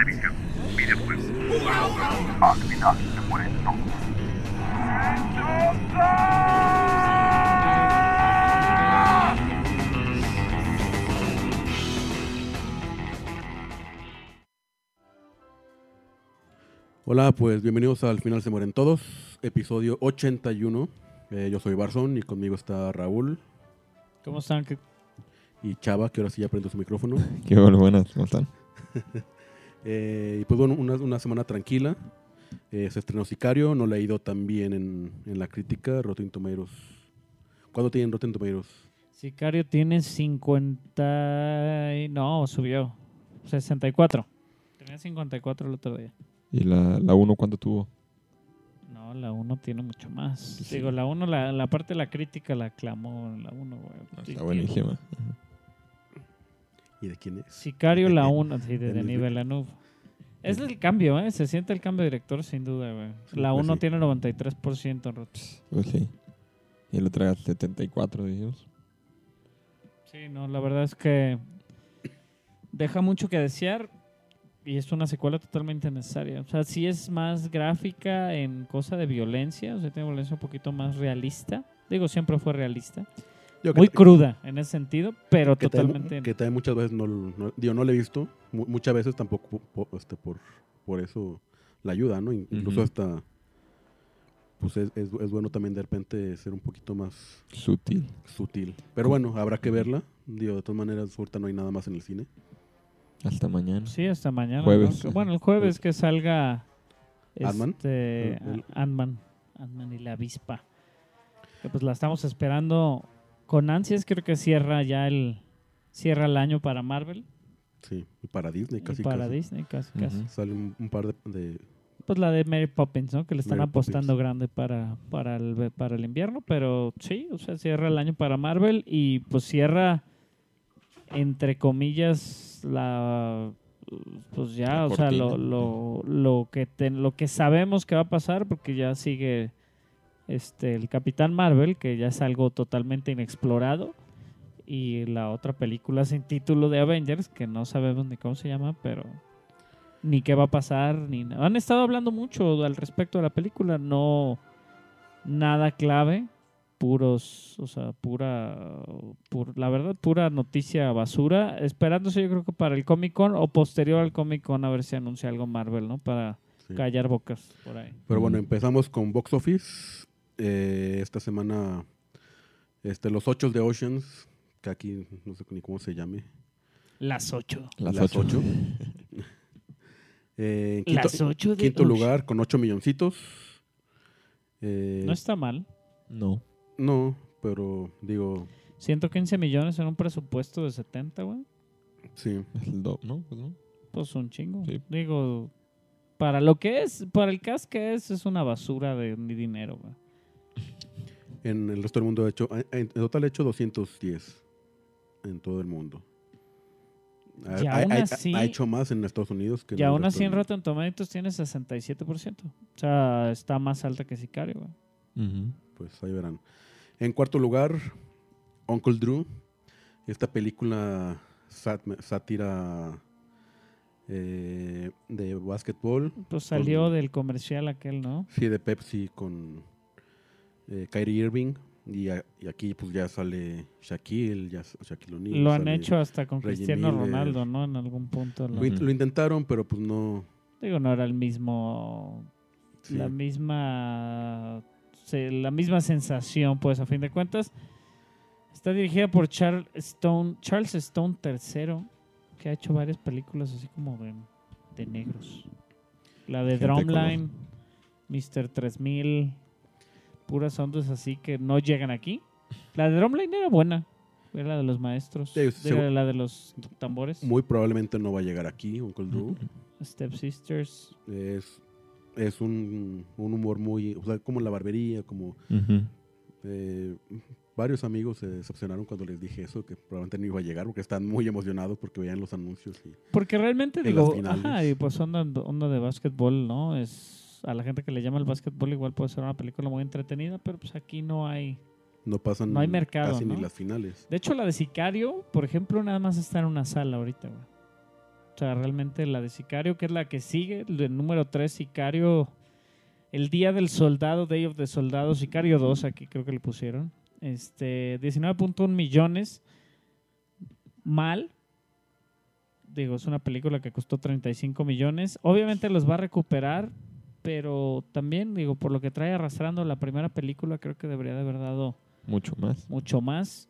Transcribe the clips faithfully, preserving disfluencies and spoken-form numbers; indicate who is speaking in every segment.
Speaker 1: televisión, videojuegos. Al final se mueren todos.
Speaker 2: Hola, pues bienvenidos al Final se mueren todos, episodio ochenta y uno. Eh, yo soy Barzón y conmigo está Raúl.
Speaker 3: ¿Cómo están? ¿Qué?
Speaker 2: Y Chava, que ahora sí ya prende su micrófono.
Speaker 4: Qué bueno, buenas, ¿cómo están?
Speaker 2: eh, y pues bueno, una, una semana tranquila. Eh, se estrenó Sicario, no le ha ido tan bien en, en la crítica. Rotten Tomatoes. ¿Cuándo tienen Rotten Tomatoes?
Speaker 3: Sicario tiene cincuenta... y- No, subió. sesenta y cuatro. Tenía cincuenta y cuatro el otro día.
Speaker 4: ¿Y la, la uno cuánto tuvo?
Speaker 3: No, la uno tiene mucho más.
Speaker 4: Sí.
Speaker 3: Digo, la uno, la, la parte de la crítica la aclamó la uno, güey.
Speaker 4: No,
Speaker 3: Sí,
Speaker 4: está buenísima. Ajá.
Speaker 2: ¿Y de quién es?
Speaker 3: Sicario la uno, sí, de
Speaker 2: Denis
Speaker 3: Denis Villeneuve. Es el cambio, ¿eh? Se siente el cambio de director, sin duda, güey.
Speaker 2: Sí,
Speaker 3: La
Speaker 2: pues
Speaker 3: uno
Speaker 2: sí.
Speaker 3: tiene noventa y tres por ciento en Rotten.
Speaker 4: Pues sí. Y el otro era setenta y cuatro, dijimos.
Speaker 3: Sí, no, la verdad es que deja mucho que desear y es una secuela totalmente necesaria. O sea, sí es más gráfica en cosa de violencia, o sea, tiene violencia un poquito más realista. Digo, siempre fue realista.
Speaker 2: Yo,
Speaker 3: Muy
Speaker 2: que,
Speaker 3: cruda en ese sentido, pero
Speaker 2: que
Speaker 3: totalmente...
Speaker 2: también, que también muchas veces no, no, digo, no le he visto. Mu- muchas veces tampoco po- este, por, por eso la ayuda, ¿no? In- Incluso
Speaker 4: Ujú.
Speaker 2: hasta... Pues es, es, es bueno también de repente ser un poquito más
Speaker 4: Sutil.
Speaker 2: sutil. Pero bueno, habrá que verla. Digo, de todas maneras, ahorita no hay nada más en el cine.
Speaker 4: Hasta mañana.
Speaker 3: Sí, hasta mañana.
Speaker 4: Jueves.
Speaker 3: ¿no? Que- Bueno, el jueves que salga
Speaker 2: Ant-Man.
Speaker 3: este,
Speaker 2: El- el-
Speaker 3: a- Ant-Man. Ant-Man y la avispa. Que pues la estamos esperando con ansias. Creo que cierra ya el cierra el año para Marvel
Speaker 2: Sí, y para Disney casi
Speaker 3: y para
Speaker 2: casi.
Speaker 3: Disney casi
Speaker 4: Ujú.
Speaker 3: casi.
Speaker 2: Sale un, un par de, de-
Speaker 3: Pues la de Mary Poppins, ¿no? Que le están
Speaker 2: Mary
Speaker 3: apostando
Speaker 2: Poppins.
Speaker 3: grande para, para, el, para el invierno, pero sí, o sea, cierra el año para Marvel y pues cierra, entre comillas, la pues ya,
Speaker 4: La
Speaker 3: o sea, lo,
Speaker 4: cortina.
Speaker 3: lo, lo, que ten- lo que sabemos que va a pasar, porque ya sigue este el Capitán Marvel, que ya es algo totalmente inexplorado, y la otra película sin título de Avengers, que no sabemos ni cómo se llama, pero ni qué va a pasar, ni na- han estado hablando mucho al respecto de la película, no nada clave, puros, o sea, pura, pur- la verdad, pura noticia basura, esperándose yo creo que para el Comic Con o posterior al Comic Con a ver si anuncia algo Marvel, ¿no? Para
Speaker 2: sí.
Speaker 3: callar bocas por ahí.
Speaker 2: Pero bueno,
Speaker 4: Ujú.
Speaker 2: empezamos con Box Office. Eh, esta semana, este, los ocho de Oceans, que aquí no sé ni cómo se llame.
Speaker 3: Las ocho.
Speaker 4: Las,
Speaker 2: Las
Speaker 4: ocho.
Speaker 2: ocho. Eh, en quinto,
Speaker 3: Las ocho de
Speaker 2: quinto
Speaker 3: Ocean.
Speaker 2: lugar con ocho milloncitos. Eh,
Speaker 3: No está mal.
Speaker 4: No.
Speaker 2: no, pero digo,
Speaker 3: ciento quince millones en un presupuesto de setenta, güey.
Speaker 2: sí.
Speaker 4: Es el do, ¿no? Pues no.
Speaker 3: Pues un chingo.
Speaker 4: Sí.
Speaker 3: Digo, para lo que es, para el cast que es, es una basura de mi dinero, güey.
Speaker 2: En el resto del mundo ha hecho, en en total ha hecho doscientos diez en todo el mundo. Ha,
Speaker 3: Y
Speaker 2: ha-
Speaker 3: aún
Speaker 2: ha-
Speaker 3: así-
Speaker 2: ha hecho más en Estados Unidos que en
Speaker 3: Y
Speaker 2: el
Speaker 3: aún
Speaker 2: resto
Speaker 3: así en
Speaker 2: del mundo.
Speaker 3: Rotten Tomatoes tiene sesenta y siete por ciento. O sea, está más alta que Sicario, güey.
Speaker 4: Ujú.
Speaker 2: Pues ahí verán. En cuarto lugar, Uncle Drew. Esta película sat- sátira eh, de básquetbol.
Speaker 3: Pues salió
Speaker 2: Con-
Speaker 3: del comercial aquel, ¿no?
Speaker 2: Sí, de Pepsi con eh, Kyrie Irving. Y, a- y aquí pues ya sale Shaquille, ya s- Shaquille O'Neal.
Speaker 3: Lo han
Speaker 2: sale-
Speaker 3: hecho hasta con
Speaker 2: Reggie
Speaker 3: Cristiano
Speaker 2: Miller.
Speaker 3: Ronaldo, ¿no? En algún punto. lo-
Speaker 2: Lo, in- lo intentaron, pero pues no.
Speaker 3: Digo, no era el mismo...
Speaker 2: Sí.
Speaker 3: La misma... se- la misma sensación, pues, a fin de cuentas. Está dirigida por Charles Stone, Charles Stone tercero, que ha hecho varias películas así como de, de negros. La de
Speaker 2: Gente de
Speaker 3: Drumline, mister tres mil, puras ondas así que no llegan aquí. La de Drumline era buena, era la de los maestros,
Speaker 2: Sí,
Speaker 3: era
Speaker 2: seguro-
Speaker 3: la de los tambores,
Speaker 2: Muy probablemente no va a llegar aquí, Uncle Drew.
Speaker 3: Step Sisters.
Speaker 2: Es, es un, un humor muy. O sea, como la barbería, como.
Speaker 4: Ujú.
Speaker 2: Eh, varios amigos se decepcionaron cuando les dije eso, que probablemente no iba a llegar, porque están muy emocionados porque veían los anuncios. Y,
Speaker 3: Porque realmente
Speaker 2: En
Speaker 3: digo,
Speaker 2: las finales.
Speaker 3: ajá, y pues onda, onda de básquetbol, ¿no? Es a la gente que le llama el básquetbol igual puede ser una película muy entretenida, pero pues aquí no hay.
Speaker 2: no pasan
Speaker 3: No hay mercado,
Speaker 2: casi
Speaker 3: ¿no?
Speaker 2: ni las finales.
Speaker 3: De hecho, la de Sicario, por ejemplo, nada más está en una sala ahorita, güey. O sea, realmente la de Sicario, que es la que sigue, el número tres, Sicario, El Día del Soldado, Day of the Soldado, Sicario dos, aquí creo que le pusieron. Este, diecinueve punto uno millones. Mal. Digo, es una película que costó treinta y cinco millones. Obviamente los va a recuperar, pero también, digo, por lo que trae arrastrando la primera película, creo que debería de haber dado
Speaker 4: Mucho más.
Speaker 3: mucho más.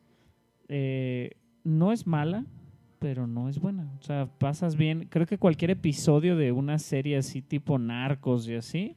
Speaker 3: Eh, no es mala, pero no es buena. O sea, pasas bien. Creo que cualquier episodio de una serie así tipo Narcos y así,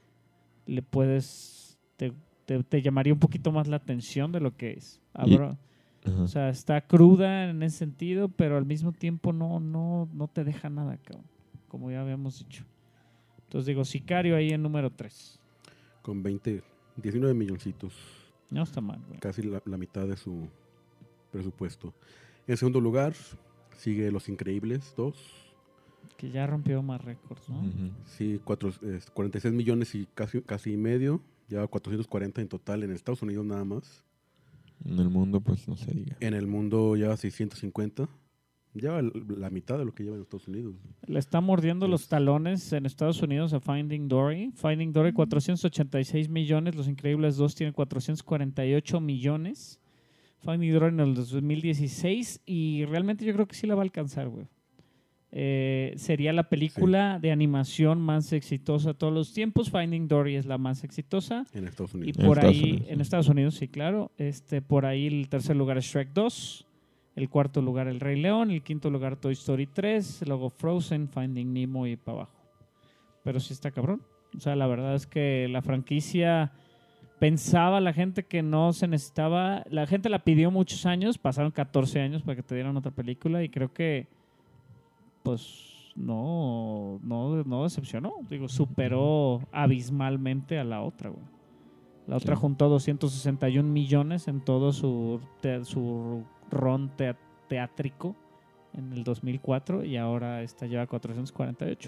Speaker 3: le puedes... Te, te, te llamaría un poquito más la atención de lo que es. Abro,
Speaker 4: Ajá.
Speaker 3: o sea, está cruda en ese sentido, pero al mismo tiempo no, no, no te deja nada, cabrón, como ya habíamos dicho. Entonces digo, Sicario ahí en número tres.
Speaker 2: Con veinte, diecinueve milloncitos.
Speaker 3: No está mal, güey.
Speaker 2: Casi la, la mitad de su presupuesto. En segundo lugar, sigue Los Increíbles dos.
Speaker 3: Que ya rompió más récords, ¿no?
Speaker 4: Ujú.
Speaker 2: Sí, cuatro, eh, cuarenta y seis millones y casi, casi medio. Ya cuatrocientos cuarenta en total en Estados Unidos nada más.
Speaker 4: En el mundo, pues no se diga.
Speaker 2: En el mundo lleva seiscientos cincuenta. Lleva l- la mitad de lo que lleva en Estados Unidos.
Speaker 3: Le está mordiendo los
Speaker 2: Es-
Speaker 3: talones en Estados Unidos a Finding Dory. Finding Dory, cuatrocientos ochenta y seis millones. Los Increíbles dos tienen cuatrocientos cuarenta y ocho millones. Finding Dory en el dos mil dieciséis. Y realmente yo creo que sí la va a alcanzar, güey. Eh, sería la película de animación más exitosa de todos los tiempos. Finding Dory es la más exitosa.
Speaker 2: En Estados
Speaker 3: Y
Speaker 2: Unidos.
Speaker 4: En
Speaker 3: por
Speaker 4: Estados
Speaker 3: ahí,
Speaker 4: Unidos,
Speaker 3: en
Speaker 4: sí.
Speaker 3: Estados Unidos, sí, claro. Este, por ahí el tercer lugar es Shrek dos. El cuarto lugar El Rey León. El quinto lugar Toy Story tres. Luego Frozen, Finding Nemo y para abajo. Pero sí está cabrón. O sea, la verdad es que la franquicia pensaba la gente que no se necesitaba. La gente la pidió muchos años. Pasaron catorce años para que te dieran otra película. Y creo que, pues, no, no, no decepcionó. Digo, superó abismalmente a la otra, güey. La otra
Speaker 4: Sí.
Speaker 3: juntó doscientos sesenta y un millones en todo su, te- su ron tea- teátrico en el dos mil cuatro y ahora esta lleva cuatrocientos cuarenta y ocho.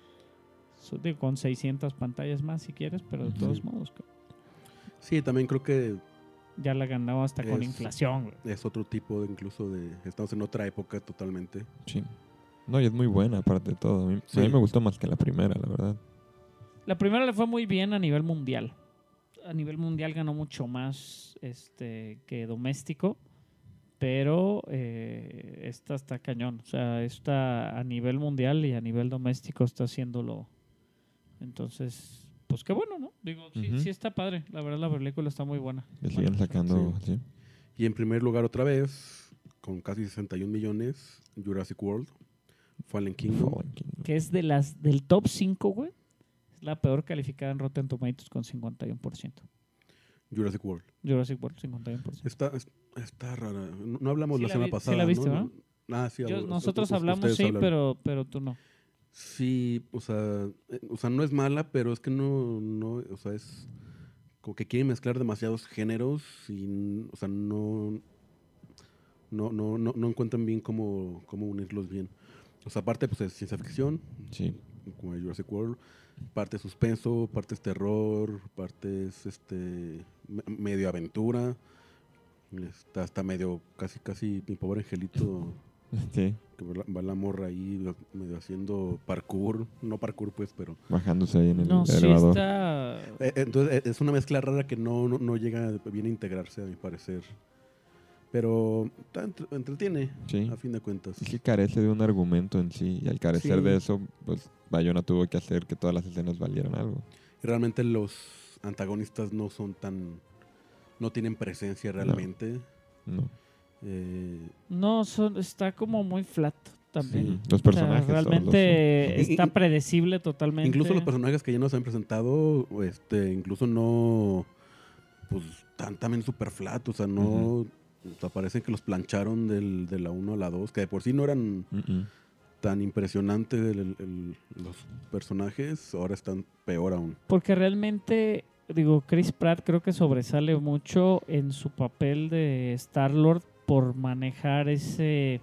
Speaker 3: So, digo, con seiscientas pantallas más si quieres, pero de
Speaker 4: Ujú.
Speaker 3: todos modos, cabrón,
Speaker 2: Sí, también creo que
Speaker 3: ya la ganó hasta con
Speaker 2: Es-
Speaker 3: inflación, güey.
Speaker 2: es otro tipo de, incluso de... Estamos en otra época totalmente.
Speaker 4: Sí. No, y es muy buena, aparte de todo. A mí,
Speaker 2: Sí.
Speaker 4: a mí me gustó más que la primera, la verdad.
Speaker 3: La primera le fue muy bien a nivel mundial. A nivel mundial ganó mucho más este, que doméstico, pero eh, esta está cañón. O sea, esta a nivel mundial y a nivel doméstico está haciéndolo. Entonces, pues qué bueno, ¿no? Digo, sí,
Speaker 4: Ujú.
Speaker 3: sí está padre. La verdad, la película está muy buena.
Speaker 4: Que siguen sacando, sí.
Speaker 2: Y en primer lugar otra vez, con casi sesenta y un millones, Jurassic World, Fallen Kingdom.
Speaker 4: Fallen Kingdom.
Speaker 3: Que es de las del top cinco, güey. Es la peor calificada en Rotten Tomatoes con cincuenta y uno por ciento.
Speaker 2: Jurassic World.
Speaker 3: Jurassic World, cincuenta y uno por ciento.
Speaker 2: Está, es- está rara. No, no hablamos
Speaker 3: Sí
Speaker 2: la
Speaker 3: la
Speaker 2: semana
Speaker 3: vi- sí
Speaker 2: pasada.
Speaker 3: la viste,
Speaker 2: ¿no?
Speaker 3: ¿verdad?
Speaker 2: Ah, sí,
Speaker 3: Yo-
Speaker 2: u-
Speaker 3: nosotros
Speaker 2: u-
Speaker 3: hablamos,
Speaker 2: ustedes
Speaker 3: sí,
Speaker 2: hablaron.
Speaker 3: pero, pero tú no.
Speaker 2: Sí, o sea, eh, o sea, no es mala, pero es que no, no, o sea, es como que quiere mezclar demasiados géneros y, n- o sea, no, no, no, no, no encuentran bien cómo, cómo unirlos bien. O sea, aparte, pues es ciencia ficción,
Speaker 4: Sí.
Speaker 2: como el Jurassic World, parte es suspenso, parte es terror, parte es este me- medio aventura, está, está medio casi casi mi pobre angelito
Speaker 4: Sí.
Speaker 2: que va la, va la morra ahí medio haciendo parkour, no parkour pues, pero
Speaker 4: Bajándose ahí en el
Speaker 3: No, sí
Speaker 4: elevador.
Speaker 3: está...
Speaker 2: eh, entonces eh, es una mezcla rara que no, no, no llega bien a integrarse a mi parecer, pero está entre- entretiene
Speaker 4: Sí.
Speaker 2: a fin de cuentas.
Speaker 4: Sí, sí carece de un argumento en sí. Y al carecer
Speaker 2: Sí.
Speaker 4: de eso, pues Bayona tuvo que hacer que todas las escenas valieran algo.
Speaker 2: Y realmente los antagonistas no son tan, no tienen presencia realmente.
Speaker 4: No.
Speaker 2: Eh,
Speaker 3: No, son, está como muy flat también.
Speaker 2: Sí.
Speaker 4: Los
Speaker 3: O sea,
Speaker 4: personajes. todos
Speaker 3: realmente
Speaker 2: los-
Speaker 3: está
Speaker 2: Y- y-
Speaker 3: predecible totalmente.
Speaker 2: incluso los personajes que ya nos han presentado, este, incluso no, pues, están también super flat, o sea, no,
Speaker 4: Ujú.
Speaker 2: o sea, parece que los plancharon del, de la uno a la dos, que de por sí no eran
Speaker 4: son. Mm, mm.
Speaker 2: tan impresionantes el- el- los personajes, ahora están peor aún.
Speaker 3: Porque realmente, digo, Chris Pratt creo que sobresale mucho en su papel de Star-Lord por manejar ese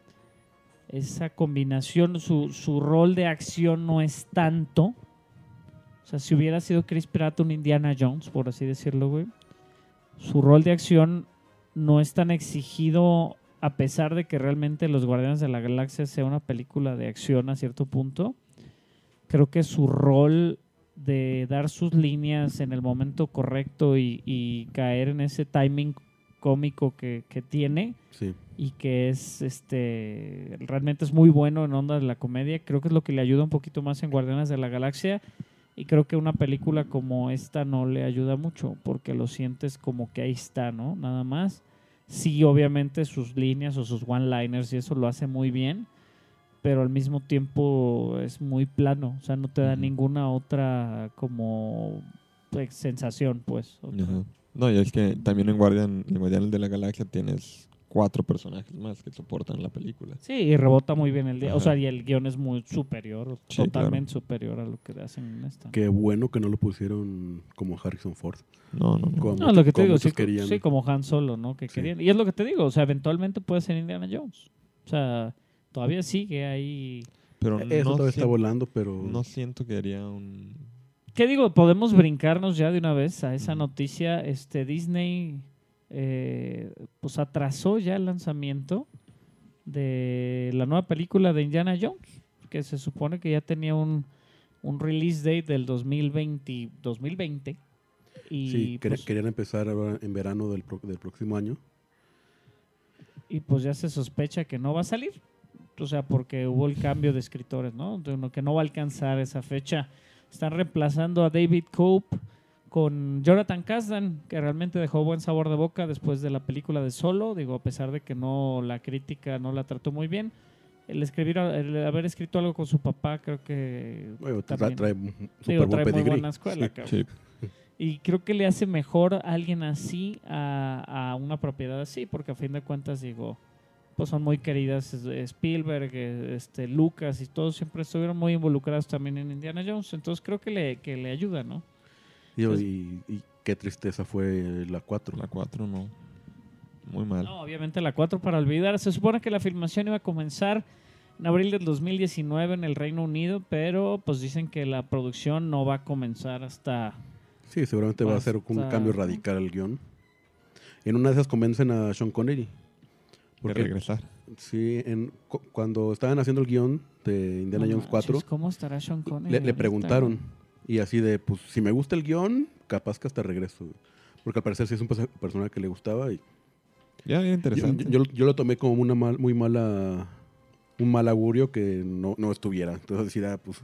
Speaker 3: esa combinación. Su, su rol de acción no es tanto. O sea, si hubiera sido Chris Pratt un Indiana Jones, por así decirlo, güey, su rol de acción no es tan exigido a pesar de que realmente Los Guardianes de la Galaxia sea una película de acción a cierto punto, creo que su rol de dar sus líneas en el momento correcto y, y caer en ese timing cómico que, que tiene
Speaker 2: Sí.
Speaker 3: y que es este realmente es muy bueno en onda de la comedia, creo que es lo que le ayuda un poquito más en Guardianes de la Galaxia, y creo que una película como esta no le ayuda mucho porque lo sientes como que ahí está, ¿no? Nada más. Sí, obviamente sus líneas o sus one-liners y eso lo hace muy bien, pero al mismo tiempo es muy plano, o sea, no te da
Speaker 4: Ujú.
Speaker 3: ninguna otra como pues, sensación, pues. otra-
Speaker 4: Ajá. No, y es que también en Guardian, en Guardianes de la Galaxia tienes cuatro personajes más que soportan la película.
Speaker 3: Sí, y rebota muy bien el día, o
Speaker 4: Ajá.
Speaker 3: sea, y el guión es muy superior,
Speaker 4: Sí,
Speaker 3: totalmente superior a lo que hacen en esta.
Speaker 2: Qué bueno que no lo pusieron como Harrison Ford.
Speaker 4: No, no, no.
Speaker 2: Como
Speaker 3: No, lo que te
Speaker 2: como
Speaker 3: digo,
Speaker 2: muchos
Speaker 3: sí,
Speaker 2: querían.
Speaker 3: sí, como Han Solo, ¿no? Que
Speaker 2: Sí.
Speaker 3: querían. Y es lo que te digo, o sea, eventualmente puede ser Indiana Jones. O sea, todavía sigue ahí.
Speaker 4: Pero
Speaker 2: Eso
Speaker 4: no,
Speaker 2: todavía está
Speaker 4: sien-
Speaker 2: volando, pero...
Speaker 4: no siento que haría un...
Speaker 3: ¿Qué digo? Podemos brincarnos ya de una vez a esa
Speaker 4: Ujú.
Speaker 3: noticia. Este Disney eh, pues atrasó ya el lanzamiento de la nueva película de Indiana Jones, que se supone que ya tenía un, un release date del dos mil veinte, dos mil veinte y,
Speaker 2: sí, quer-
Speaker 3: pues,
Speaker 2: querían empezar ahora en verano del, pro- del próximo año.
Speaker 3: y pues ya se sospecha que no va a salir. O sea, porque hubo el cambio de escritores, ¿no? De uno que no va a alcanzar esa fecha. Están reemplazando a David Cope con Jonathan Kasdan, que realmente dejó buen sabor de boca después de la película de Solo. Digo, a pesar de que no la crítica no la trató muy bien. El, escribir, el haber escrito algo con su papá, creo que
Speaker 2: Bueno, tra-
Speaker 3: también,
Speaker 2: trae un súper
Speaker 3: digo,
Speaker 2: buen
Speaker 3: trae muy
Speaker 2: pedigrí.
Speaker 3: buena escuela.
Speaker 2: Sí.
Speaker 3: cabrón.
Speaker 4: Sí.
Speaker 3: Y creo que le hace mejor a alguien así a, a una propiedad así, porque a fin de cuentas, digo, pues son muy queridas. es- Spielberg, eh, este, Lucas y todos siempre estuvieron muy involucrados también en Indiana Jones. Entonces creo que le, que le ayuda, ¿no?
Speaker 2: Digo,
Speaker 3: Pues-
Speaker 2: y, y qué tristeza fue la cuatro.
Speaker 4: La cuatro no. Muy mal.
Speaker 3: No, obviamente la cuatro para olvidar. Se supone que la filmación iba a comenzar en abril del dos mil diecinueve en el Reino Unido, pero pues dicen que la producción no va a comenzar hasta...
Speaker 2: Sí, seguramente va a ser un
Speaker 3: Basta.
Speaker 2: cambio radical al guión. En una de esas convencen a Sean Connery.
Speaker 4: De
Speaker 2: Porque
Speaker 4: regresar.
Speaker 2: sí, en, cu- cuando estaban haciendo el guión de Indiana
Speaker 3: No
Speaker 2: Jones
Speaker 3: manches,
Speaker 2: cuatro,
Speaker 3: ¿cómo estará Sean Connery
Speaker 2: le, le
Speaker 3: ahorita,
Speaker 2: preguntaron.
Speaker 3: güey?
Speaker 2: Y así de, pues, si me gusta el guión, capaz que hasta regreso. güey. Porque al parecer sí es un perso- personaje que le gustaba. Y
Speaker 4: Ya, ya
Speaker 2: yo,
Speaker 4: interesante.
Speaker 2: yo, yo lo tomé como una mal, muy mala, un mal augurio que no, no estuviera. Entonces decía, pues,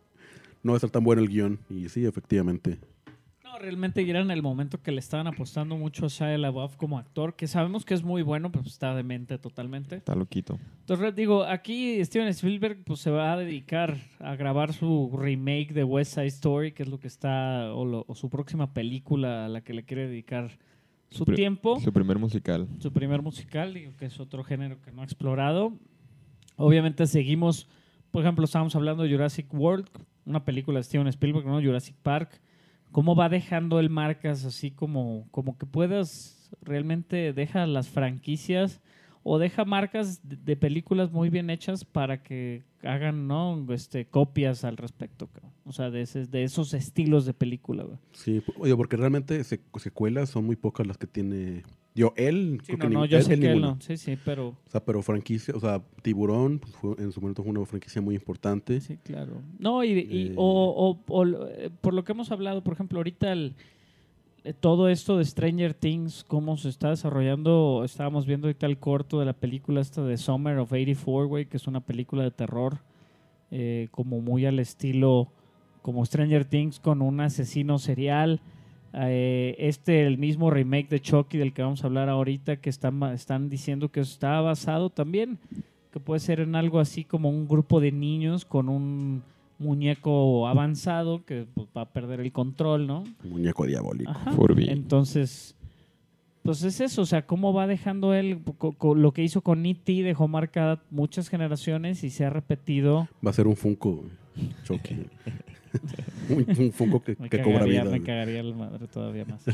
Speaker 2: no va a estar tan bueno el guión. Y sí, efectivamente.
Speaker 3: No, realmente ya era en el momento que le estaban apostando mucho a Shia LaBeouf como actor, que sabemos que es muy bueno, pero pues está demente totalmente.
Speaker 4: Está loquito.
Speaker 3: Entonces, digo, aquí Steven Spielberg pues, se va a dedicar a grabar su remake de West Side Story, que es lo que está, o, lo- o su próxima película a la que le quiere dedicar su
Speaker 4: pri-
Speaker 3: tiempo.
Speaker 4: Su primer musical.
Speaker 3: Su primer musical, digo que es otro género que no ha explorado. Obviamente seguimos, por ejemplo, estábamos hablando de Jurassic World, una película de Steven Spielberg, ¿no? Jurassic Park. Cómo va dejando él marcas así como, como que puedas, realmente deja las franquicias o deja marcas de, de películas muy bien hechas para que hagan, ¿no? este, copias al respecto, cabrón. O sea, de, ese- de esos estilos de película, güey.
Speaker 2: Sí, oye, porque realmente sec- secuelas son muy pocas las que tiene. Yo, él.
Speaker 3: Sí,
Speaker 2: creo
Speaker 3: no,
Speaker 2: que
Speaker 3: no,
Speaker 2: ni-
Speaker 3: yo
Speaker 2: él-
Speaker 3: sé
Speaker 2: él
Speaker 3: que él
Speaker 2: ninguna.
Speaker 3: no. Sí, sí, pero...
Speaker 2: O sea, pero franquicia, o sea, Tiburón, pues, fue- en su momento fue una franquicia muy importante.
Speaker 3: Sí, claro. No, y, y-
Speaker 2: Eh.
Speaker 3: o, o- o lo- eh, por lo que hemos hablado, por ejemplo, ahorita el, eh, todo esto de Stranger Things, cómo se está desarrollando, estábamos viendo ahorita el corto de la película esta de Summer of ochenta y cuatro, güey, que es una película de terror, eh, como muy al estilo, como Stranger Things con un asesino serial. Eh, este, el mismo remake de Chucky del que vamos a hablar ahorita, que están, ma- están diciendo que está basado también, que puede ser en algo así como un grupo de niños con un muñeco avanzado que pues, va a perder el control, ¿no?
Speaker 2: Muñeco diabólico.
Speaker 3: Ajá.
Speaker 4: Furby.
Speaker 3: Entonces, pues es eso, o sea, cómo va dejando él, co- co- lo que hizo con E T dejó marcada muchas generaciones y se ha repetido.
Speaker 2: Va a ser un Funko, güey. Chucky. un, un Funko que,
Speaker 3: Me
Speaker 2: que cobra
Speaker 3: cagaría,
Speaker 2: vida.
Speaker 3: me
Speaker 2: güey.
Speaker 3: cagaría la madre todavía más.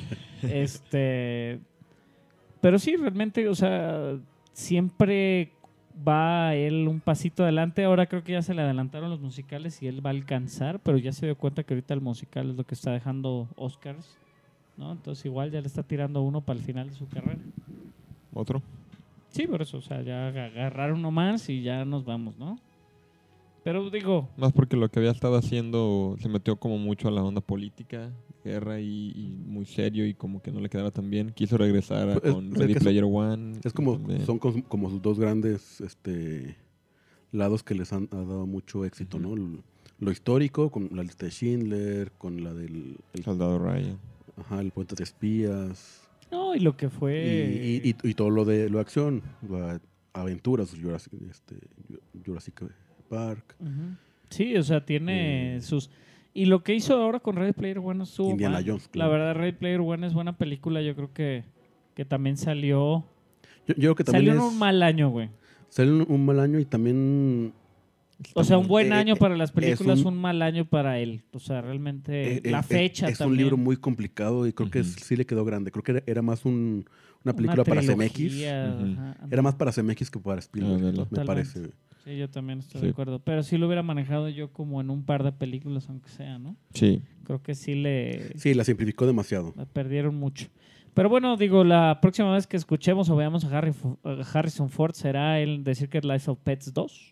Speaker 3: este, pero sí, realmente, o sea, siempre va él un pasito adelante. Ahora creo que ya se le adelantaron los musicales y él va a alcanzar, pero ya se dio cuenta que ahorita el musical es lo que está dejando Oscars, ¿no? Entonces igual ya le está tirando uno para el final de su carrera.
Speaker 4: Otro.
Speaker 3: Sí, por eso, o sea, ya agarrar uno más y ya nos vamos, ¿no? Pero digo...
Speaker 4: Más porque lo que había estado haciendo se metió como mucho a la onda política, guerra y, y muy serio y como que no le quedaba tan bien. Quiso regresar a,
Speaker 2: Pues,
Speaker 4: con
Speaker 2: es
Speaker 4: Ready
Speaker 2: que
Speaker 4: Player One.
Speaker 2: Es como,
Speaker 4: también.
Speaker 2: son cos- como sus dos grandes este, lados que les han ha dado mucho éxito, ¿no? L- Lo histórico, con la lista de Schindler, con la del el,
Speaker 4: Soldado Ryan.
Speaker 2: ajá, el puente de espías,
Speaker 3: No, y lo que
Speaker 2: y,
Speaker 3: fue...
Speaker 2: y, y- y todo lo de lo de acción, la aventuras, Jurassic, este, Jurassic Park,
Speaker 3: Ujú. Sí, o sea, tiene
Speaker 2: Eh,
Speaker 3: sus... Y lo que hizo ahora con Ready Player One no estuvo
Speaker 2: Indiana
Speaker 3: mal.
Speaker 2: Jones,
Speaker 3: La
Speaker 2: claro.
Speaker 3: verdad, Ready Player One es buena película. Yo creo que, que también salió...
Speaker 2: Yo, yo creo que también
Speaker 3: Salió en
Speaker 2: es,
Speaker 3: un mal año, güey.
Speaker 2: salió en un mal año y también
Speaker 3: O sea, un buen
Speaker 2: Eh,
Speaker 3: año
Speaker 2: eh,
Speaker 3: para las películas,
Speaker 2: es un-
Speaker 3: un, mal año para él. O sea, realmente
Speaker 2: eh,
Speaker 3: la
Speaker 2: es-
Speaker 3: fecha
Speaker 2: es, es
Speaker 3: también.
Speaker 2: un libro muy complicado y creo que es-
Speaker 4: Ujú.
Speaker 2: sí le quedó grande. Creo que era, era más un, una
Speaker 3: Una
Speaker 2: película para C M X.
Speaker 3: trilogía,
Speaker 4: Ujú.
Speaker 3: ajá,
Speaker 2: Era más para C M X que para Spielberg,
Speaker 4: Ah,
Speaker 2: me
Speaker 3: totalmente.
Speaker 2: parece.
Speaker 3: Sí, yo también estoy
Speaker 4: Sí.
Speaker 3: de acuerdo. Pero sí lo hubiera manejado yo como en un par de películas, aunque sea, ¿no?
Speaker 4: Sí.
Speaker 3: Creo que sí le,
Speaker 2: Sí, la simplificó demasiado.
Speaker 3: la perdieron mucho. Pero bueno, digo, la próxima vez que escuchemos o veamos a, Harry, a Harrison Ford será el The Secret Life of Pets dos.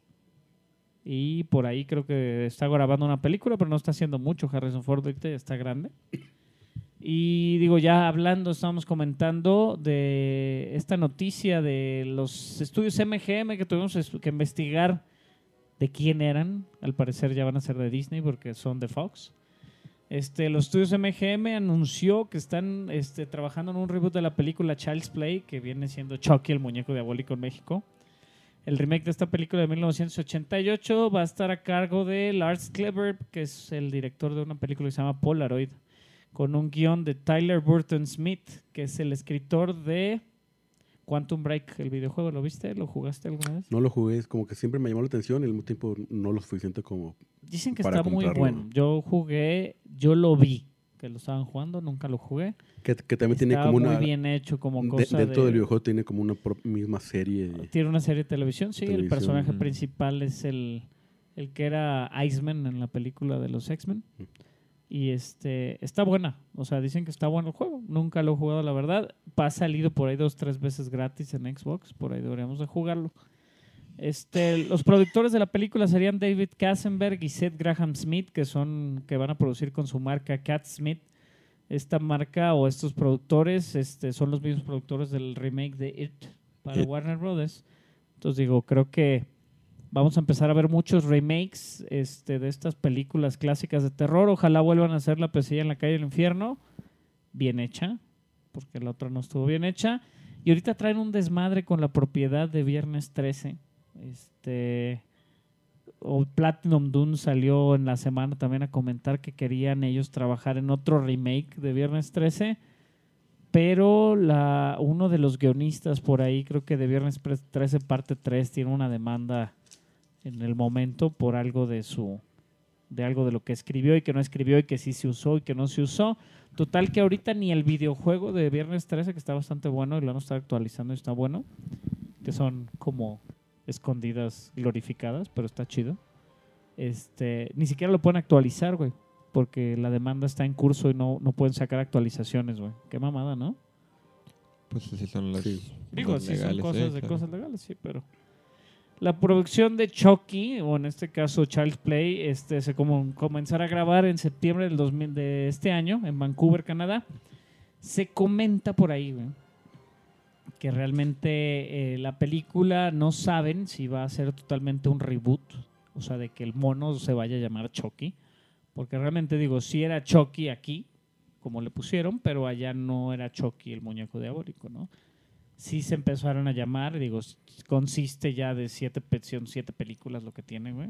Speaker 3: Y por ahí creo que está grabando una película, pero no está haciendo mucho Harrison Ford, ahorita ya está grande. Y digo, ya hablando, estábamos comentando de esta noticia de los estudios M G M que tuvimos es- que investigar de quién eran. Al parecer ya van a ser de Disney porque son de Fox. Este, los estudios M G M anunció que están este, trabajando en un reboot de la película Child's Play, que viene siendo Chucky, el muñeco diabólico en México. El remake de esta película de mil novecientos ochenta y ocho va a estar a cargo de Lars Kleber, que es el director de una película que se llama Polaroid, con un guión de Tyler Burton Smith, que es el escritor de Quantum Break, el videojuego. ¿Lo viste? ¿Lo jugaste alguna vez?
Speaker 2: No lo jugué, es como que siempre me llamó la atención y al mismo tiempo no lo suficiente como...
Speaker 3: Dicen que
Speaker 2: para
Speaker 3: está muy
Speaker 2: comprarlo.
Speaker 3: bueno. Yo jugué, yo lo vi, que lo estaban jugando, nunca lo jugué.
Speaker 2: Que, que también tiene
Speaker 3: Está
Speaker 2: como una...
Speaker 3: muy bien hecho como
Speaker 2: de-
Speaker 3: cosa
Speaker 2: dentro
Speaker 3: de-
Speaker 2: del videojuego tiene como una pro- misma serie.
Speaker 3: Tiene una serie de televisión, sí. El
Speaker 2: Televisión,
Speaker 3: personaje
Speaker 4: ujú.
Speaker 3: principal es el, el que era Iceman en la película de los X-Men. Y este está buena. O sea, dicen que está bueno el juego. Nunca lo he jugado, la verdad. Ha salido por ahí dos, tres veces gratis en Xbox. Por ahí deberíamos de jugarlo. Este, los productores de la película serían David Katzenberg y Seth Graham Smith, que son que van a producir con su marca Cat Smith. Esta marca o estos productores este, son los mismos productores del remake de It para
Speaker 4: It.
Speaker 3: Warner Brothers. Entonces digo, creo que vamos a empezar a ver muchos remakes este, de estas películas clásicas de terror. Ojalá vuelvan a hacer La pesadilla en la calle del infierno bien hecha, porque la otra no estuvo bien hecha. Y ahorita traen un desmadre con la propiedad de Viernes trece. Este, o Platinum Dune salió en la semana también a comentar que querían ellos trabajar en otro remake de Viernes trece, pero la, uno de los guionistas por ahí, creo que de Viernes trece parte tres, tiene una demanda en el momento por algo de su de algo de lo que escribió y que no escribió y que sí se usó y que no se usó. Total que ahorita ni el videojuego de Viernes trece, que está bastante bueno y lo han estado actualizando y está bueno, que son como escondidas glorificadas, pero está chido. Este, ni siquiera lo pueden actualizar, güey, porque la demanda está en curso y no, no pueden sacar actualizaciones, güey. Qué mamada, ¿no?
Speaker 4: Pues así son las
Speaker 2: Sí.
Speaker 3: Digo,
Speaker 4: las
Speaker 3: sí son
Speaker 4: legales,
Speaker 3: cosas
Speaker 4: ¿eh?
Speaker 3: de
Speaker 4: Claro.
Speaker 3: cosas legales, sí, pero la producción de Chucky, o en este caso Child's Play, este, se como, comenzará a grabar en septiembre del dos mil de este año en Vancouver, Canadá. Se comenta por ahí, güey, que realmente eh, la película no saben si va a ser totalmente un reboot, o sea, de que el mono se vaya a llamar Chucky, porque realmente digo, sí era Chucky aquí, como le pusieron, pero allá no era Chucky el muñeco diabólico, ¿no? Sí se empezaron a llamar, digo, consiste ya de siete, pe- son siete películas lo que tiene, güey.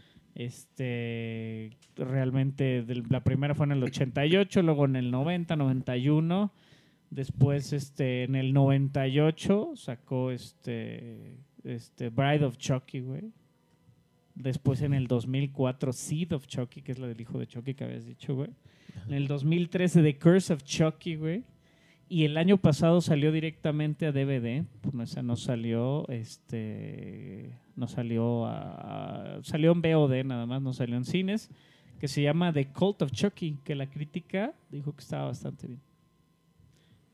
Speaker 3: Este, realmente del- la primera fue en el ochenta y ocho, luego en el noventa, noventa y uno, después este en el noventa y ocho sacó este este Bride of Chucky, güey. Después en el dos mil cuatro Seed of Chucky, que es la del hijo de Chucky que habías dicho, güey. En el dos mil trece The Curse of Chucky, güey. Y el año pasado salió directamente a D V D, pues esa no salió, este, no salió a, a- salió en V O D nada más, no salió en cines, que se llama The Cult of Chucky, que la crítica dijo que estaba bastante bien.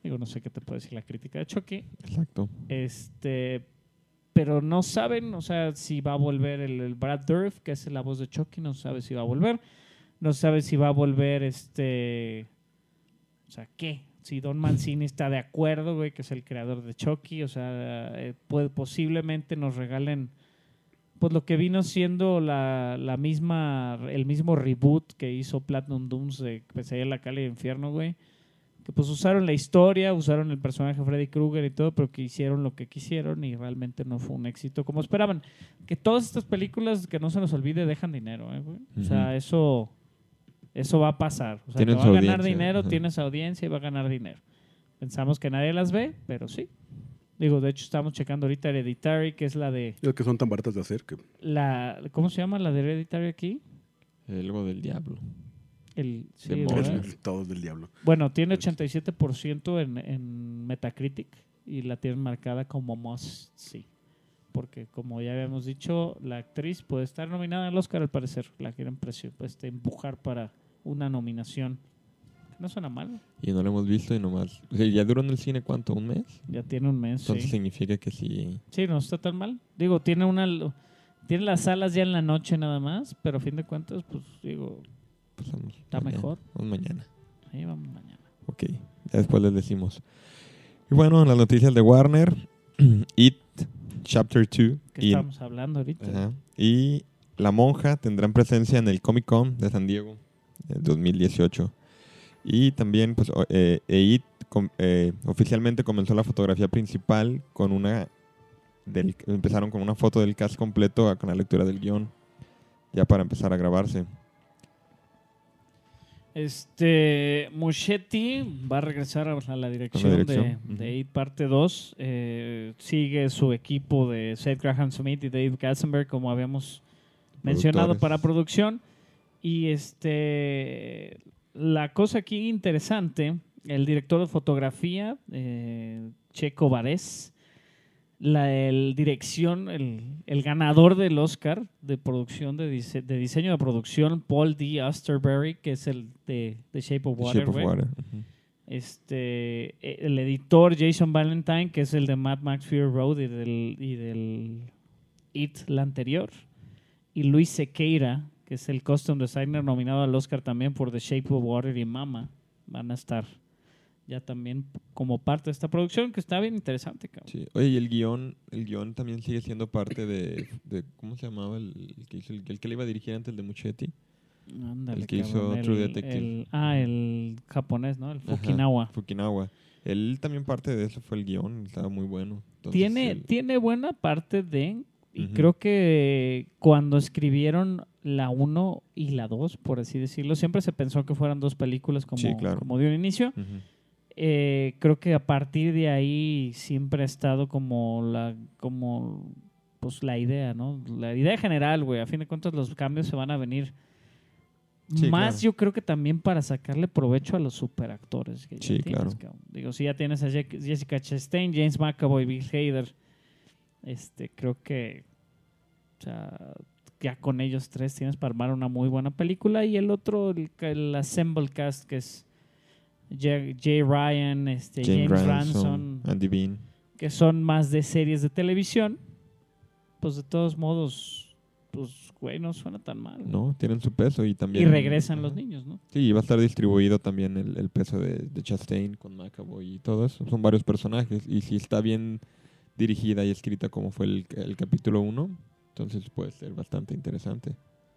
Speaker 3: Digo, no sé qué te puede decir la crítica de Chucky.
Speaker 4: Exacto.
Speaker 3: Este, pero no saben, o sea, si va a volver el, el Brad Dourif, que es la voz de Chucky, no sabe si va a volver. No sabe si va a volver este... O sea, ¿qué? Si Don Mancini está de acuerdo, güey, que es el creador de Chucky, o sea, eh, puede, posiblemente nos regalen pues lo que vino siendo la, la misma, el mismo reboot que hizo Platinum Dooms de Pesadilla en la calle del infierno, güey. Que pues usaron la historia, usaron el personaje Freddy Krueger y todo, pero que hicieron lo que quisieron y realmente no fue un éxito como esperaban. Que todas estas películas, que no se nos olvide, dejan dinero, ¿eh, güey? Uh-huh. O sea, eso, eso va a pasar. O sea, que va a ganar dinero, uh-huh. Tienes audiencia y va a ganar dinero. Pensamos que nadie las ve, pero sí. Digo, de hecho, estamos checando ahorita Hereditary, que es la de...
Speaker 2: Es que son tan baratas de hacer que...
Speaker 3: La, ¿Cómo se llama la de Hereditary aquí?
Speaker 4: El Logo del Diablo.
Speaker 3: El, sí,
Speaker 2: el, todos del diablo.
Speaker 3: Bueno, tiene ochenta y siete por ciento en, en Metacritic y la tienen marcada como must see. Porque, como ya habíamos dicho, la actriz puede estar nominada al Oscar, al parecer. La quieren precio, pues, empujar para una nominación. No suena mal.
Speaker 4: Y no lo hemos visto y nomás... O sea, ¿ya duró en el cine cuánto? ¿Un mes?
Speaker 3: Ya tiene un mes,
Speaker 4: Entonces
Speaker 3: sí.
Speaker 4: significa que sí...
Speaker 3: Sí, no está tan mal. Digo, tiene una... Tiene las salas ya en la noche nada más, pero a fin de cuentas, pues, digo...
Speaker 4: Pues vamos,
Speaker 3: está
Speaker 4: mañana,
Speaker 3: mejor.
Speaker 4: Vamos mañana.
Speaker 3: Ahí vamos mañana.
Speaker 4: Ok, ya después les decimos. Y bueno, en las noticias de Warner, It, Chapter dos.
Speaker 3: ¿Qué
Speaker 4: y,
Speaker 3: estamos hablando ahorita?
Speaker 4: Ajá, y La Monja tendrán presencia en el Comic Con de San Diego en dos mil dieciocho. Y también, pues, eh, It com, eh, oficialmente comenzó la fotografía principal con una... Del, empezaron con una foto del cast completo con la lectura del guión, ya para empezar a grabarse.
Speaker 3: Este Muschietti va a regresar a la dirección,
Speaker 4: la dirección.
Speaker 3: de,
Speaker 4: Uh-huh.
Speaker 3: de It parte dos. Eh, sigue su equipo de Seth Graham Smith y Dave Katzenberg, como habíamos mencionado, para producción. Y este la cosa aquí interesante, el director de fotografía, eh, Checo Varés, la el dirección, el, el ganador del Oscar de producción de, dise, de diseño de producción, Paul D. Austerberry, que es el de The Shape of Water.
Speaker 4: Shape of Water. Uh-huh.
Speaker 3: Este, el editor Jason Valentine, que es el de Mad Max Fury Road y del, y del It, la anterior. Y Luis Sequeira, que es el costume designer nominado al Oscar también por The Shape of Water y Mama, van a estar ya también como parte de esta producción, que está bien interesante, cabrón.
Speaker 4: Sí. Oye, y el guión, el guión también sigue siendo parte de, de ¿cómo se llamaba? El, el, que hizo, el, el que le iba a dirigir antes de Muschietti.
Speaker 3: Ándale,
Speaker 4: el que
Speaker 3: cabrón,
Speaker 4: hizo True
Speaker 3: el,
Speaker 4: Detective.
Speaker 3: El, ah, el japonés, ¿no? El Fukinawa.
Speaker 4: Ajá, Fukinawa. Él también parte de eso fue el guión, estaba muy bueno. Entonces,
Speaker 3: tiene,
Speaker 4: él...
Speaker 3: tiene buena parte de... Y
Speaker 4: uh-huh.
Speaker 3: creo que cuando escribieron la uno y la dos, por así decirlo, siempre se pensó que fueran dos películas como,
Speaker 4: sí, claro.
Speaker 3: como de un inicio.
Speaker 4: Uh-huh.
Speaker 3: Eh, creo que a partir de ahí siempre ha estado como la como pues la idea, ¿no? La idea general, güey. A fin de cuentas los cambios se van a venir
Speaker 4: sí,
Speaker 3: más,
Speaker 4: claro.
Speaker 3: Yo creo que también para sacarle provecho a los superactores que ya
Speaker 4: sí,
Speaker 3: tienes,
Speaker 4: claro.
Speaker 3: cabrón. Digo, si ya tienes a Jessica Chastain, James McAvoy, Bill Hader, este, creo que o sea, ya con ellos tres tienes para armar una muy buena película. Y el otro, el, el Assemble Cast, que es Jay, Jay Ryan, este, James, James Ransom, Ransom,
Speaker 4: Andy Bean,
Speaker 3: que son más de series de televisión, pues de todos modos, pues, güey, no suena tan mal.
Speaker 4: No, tienen su peso y también...
Speaker 3: Y regresan los niños, ¿no?
Speaker 4: Sí, va a estar distribuido también el, el peso de, de Chastain con McAvoy y todo eso. Son varios personajes y si está bien dirigida y escrita como fue el, el capítulo uno, entonces puede ser bastante interesante.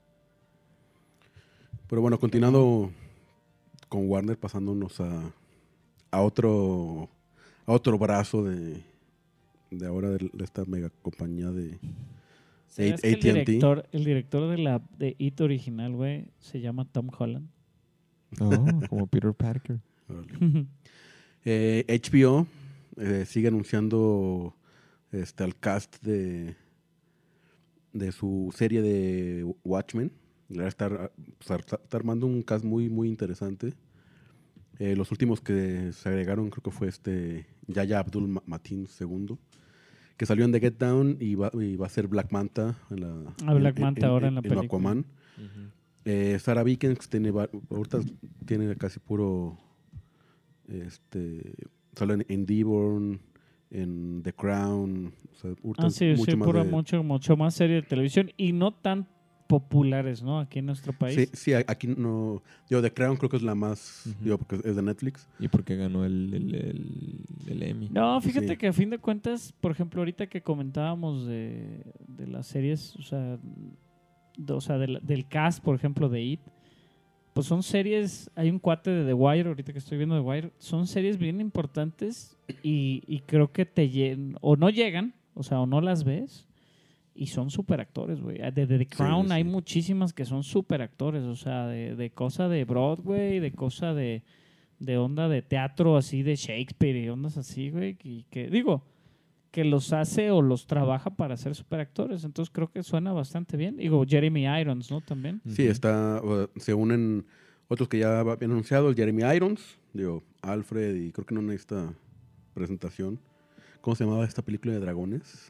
Speaker 2: Pero bueno, continuando con Warner, pasándonos a, a otro a otro brazo de, de ahora de, de esta mega compañía de A T and T.
Speaker 3: El director, el director de la de It original, güey, se llama Tom Holland.
Speaker 4: Oh, como Peter Parker.
Speaker 2: eh, H B O eh, sigue anunciando este, al cast de de su serie de Watchmen. Está, está, está armando un cast muy, muy interesante. Eh, los últimos que se agregaron creo que fue este Yahya Abdul Mateen segundo, que salió en The Get Down y va, y va a ser Black Manta en la,
Speaker 3: ah, Black
Speaker 2: en,
Speaker 3: Manta
Speaker 2: en,
Speaker 3: ahora
Speaker 2: en,
Speaker 3: en la
Speaker 2: en
Speaker 3: película.
Speaker 2: Aquaman. Uh-huh. eh, Sarah Vikens tiene ahorita tiene casi puro este sale en, en Dearborn, en The Crown. O sea,
Speaker 3: Ah, sí,
Speaker 2: mucho
Speaker 3: sí,
Speaker 2: más
Speaker 3: pura,
Speaker 2: de-
Speaker 3: mucho, mucho más serie de televisión y no tan populares, ¿no? Aquí en nuestro país.
Speaker 2: Sí, sí, aquí no. Yo, The Crown creo que es la más.
Speaker 4: Ujú.
Speaker 2: Digo, porque es de Netflix.
Speaker 4: ¿Y por qué ganó el, el, el, el Emmy?
Speaker 3: No, fíjate
Speaker 2: Sí.
Speaker 3: que a fin de cuentas, por ejemplo, ahorita que comentábamos de, de las series, o sea, de- o sea del, del cast, por ejemplo, de It, pues son series, hay un cuate de The Wire, ahorita que estoy viendo The Wire, son series bien importantes y, y creo que te llegan, o no llegan, o sea, o no las ves, y son super actores, güey. De, de The Crown
Speaker 2: sí.
Speaker 3: hay muchísimas que son super actores, o sea, de, de cosa de Broadway, de cosa de, de onda de teatro así de Shakespeare y ondas así, güey, y que digo, que los hace o los trabaja para ser super actores, entonces creo que suena bastante bien. Digo, Jeremy Irons, ¿no? También.
Speaker 2: Sí,
Speaker 4: Ujú.
Speaker 2: está. uh, se unen otros que ya habían anunciado: el Jeremy Irons, digo, Alfred, y creo que no necesita presentación. ¿Cómo se llamaba esta película de dragones?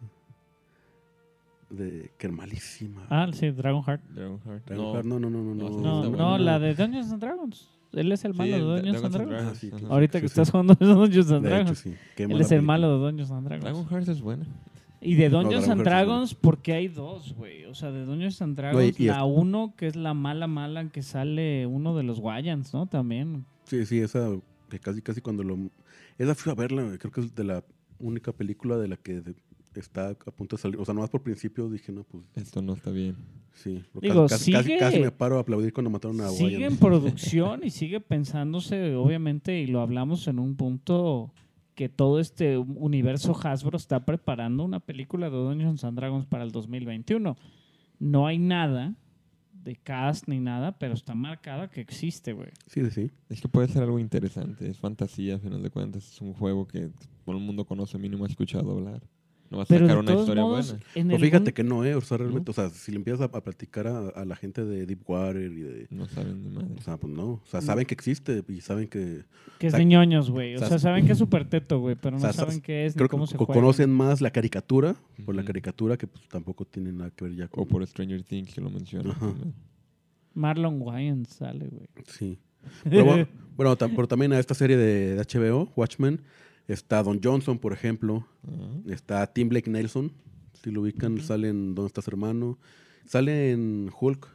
Speaker 2: De, que era malísima.
Speaker 3: Ah, sí, Dragonheart.
Speaker 4: Dragonheart.
Speaker 2: Dragonheart, no, no, no, no.
Speaker 4: No,
Speaker 2: No,
Speaker 4: está
Speaker 3: No,
Speaker 4: buena.
Speaker 3: no, la de Dungeons and Dragons. Él es el
Speaker 4: Sí,
Speaker 3: malo de
Speaker 4: el
Speaker 3: Dungeons and
Speaker 4: Dungeons and
Speaker 3: Dragons.
Speaker 4: Dragons.
Speaker 2: Ah, sí,
Speaker 4: Ajá.
Speaker 3: Ahorita que
Speaker 2: Sí, sí.
Speaker 3: estás jugando Dungeons and
Speaker 2: De
Speaker 3: Dragons.
Speaker 2: hecho, sí. Qué
Speaker 3: Él
Speaker 2: mala
Speaker 3: es el
Speaker 2: película.
Speaker 3: malo de Dungeons and Dragons.
Speaker 4: Dragonheart es buena.
Speaker 3: Y de Dungeons
Speaker 2: No,
Speaker 3: and
Speaker 2: Dragonheart es
Speaker 3: Dragons, porque hay dos, güey. O sea, de Dungeons and Dragons,
Speaker 2: No, y- y
Speaker 3: la
Speaker 2: es-
Speaker 3: uno, que es la mala mala, en que sale uno de los Guayans, ¿no? También.
Speaker 2: Sí, sí, esa que casi, casi cuando lo... Esa fui a verla, güey, creo que es de la única película de la que de- está a punto de salir. O sea, nomás por principio dije, no, pues
Speaker 4: Esto no está bien.
Speaker 2: sí. Pero
Speaker 3: Digo,
Speaker 2: casi, casi,
Speaker 3: sigue-
Speaker 2: casi me paro a aplaudir cuando mataron a
Speaker 3: Sigue
Speaker 2: Wyatt.
Speaker 3: en producción y sigue pensándose, obviamente, y lo hablamos en un punto, que todo este universo Hasbro está preparando una película de Dungeons and Dragons para el dos mil veintiuno. No hay nada de cast ni nada, pero está marcada que existe, güey.
Speaker 2: Sí, sí, sí.
Speaker 4: Es que puede ser algo interesante. Es fantasía, a final de cuentas. Es un juego que todo el mundo conoce, mínimo ha escuchado hablar. No vas a
Speaker 3: Pero
Speaker 4: sacar
Speaker 3: de
Speaker 4: una
Speaker 3: todos
Speaker 4: historia
Speaker 3: modos,
Speaker 4: buena.
Speaker 3: en
Speaker 2: Pero
Speaker 3: el
Speaker 2: fíjate
Speaker 3: mundo-
Speaker 2: que no, ¿eh? O sea, realmente, o sea, si le empiezas a, a platicar a, a la gente de Deepwater y de...
Speaker 4: No saben ni madre.
Speaker 2: O sea, pues no. O sea, saben que existe y saben que...
Speaker 3: que es
Speaker 2: o sea,
Speaker 3: de ñoños, güey. O
Speaker 2: o sea,
Speaker 3: sea, saben que es súper teto, güey, pero
Speaker 2: o
Speaker 3: no
Speaker 2: sea,
Speaker 3: saben qué es ni
Speaker 2: Creo que
Speaker 3: cómo se
Speaker 2: co-
Speaker 3: juega.
Speaker 2: conocen más la caricatura, por la
Speaker 4: Ujú.
Speaker 2: caricatura, que pues tampoco tiene nada que ver ya con...
Speaker 4: O por Stranger Things, que lo mencionan.
Speaker 2: Ajá.
Speaker 4: también.
Speaker 3: Marlon Wayans sale, güey.
Speaker 2: Sí. Pero bueno, bueno, tam- pero también a esta serie de, de H B O, Watchmen, está Don Johnson, por ejemplo.
Speaker 4: Ah.
Speaker 2: Está Tim Blake Nelson. Si lo ubican,
Speaker 3: Ujú.
Speaker 2: sale en ¿Dónde estás, hermano? Sale en Hulk.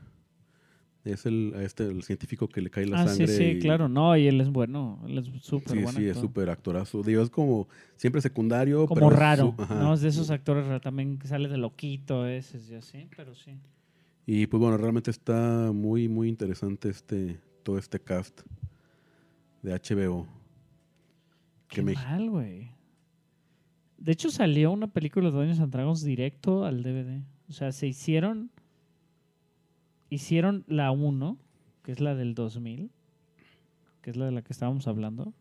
Speaker 2: Es el, a este, el científico que le cae la
Speaker 3: Ah, sí,
Speaker 2: sangre.
Speaker 3: sí,
Speaker 2: y-
Speaker 3: claro. No, y él es bueno. Él es súper
Speaker 2: Sí,
Speaker 3: bueno.
Speaker 2: sí, es súper actorazo. Digo, es como siempre secundario.
Speaker 3: Como
Speaker 2: pero es
Speaker 3: raro.
Speaker 2: su- ajá.
Speaker 3: No, es de esos actores raros también que sale de loquito ese y así, pero sí.
Speaker 2: Y pues bueno, realmente está muy, muy interesante este todo este cast de H B O.
Speaker 3: Qué
Speaker 2: Que me-
Speaker 3: mal, güey. De hecho, salió una película de Dungeons and Dragons directo al D V D. O sea, se hicieron... Hicieron la uno, que es la del dos mil, que es la de la que estábamos hablando.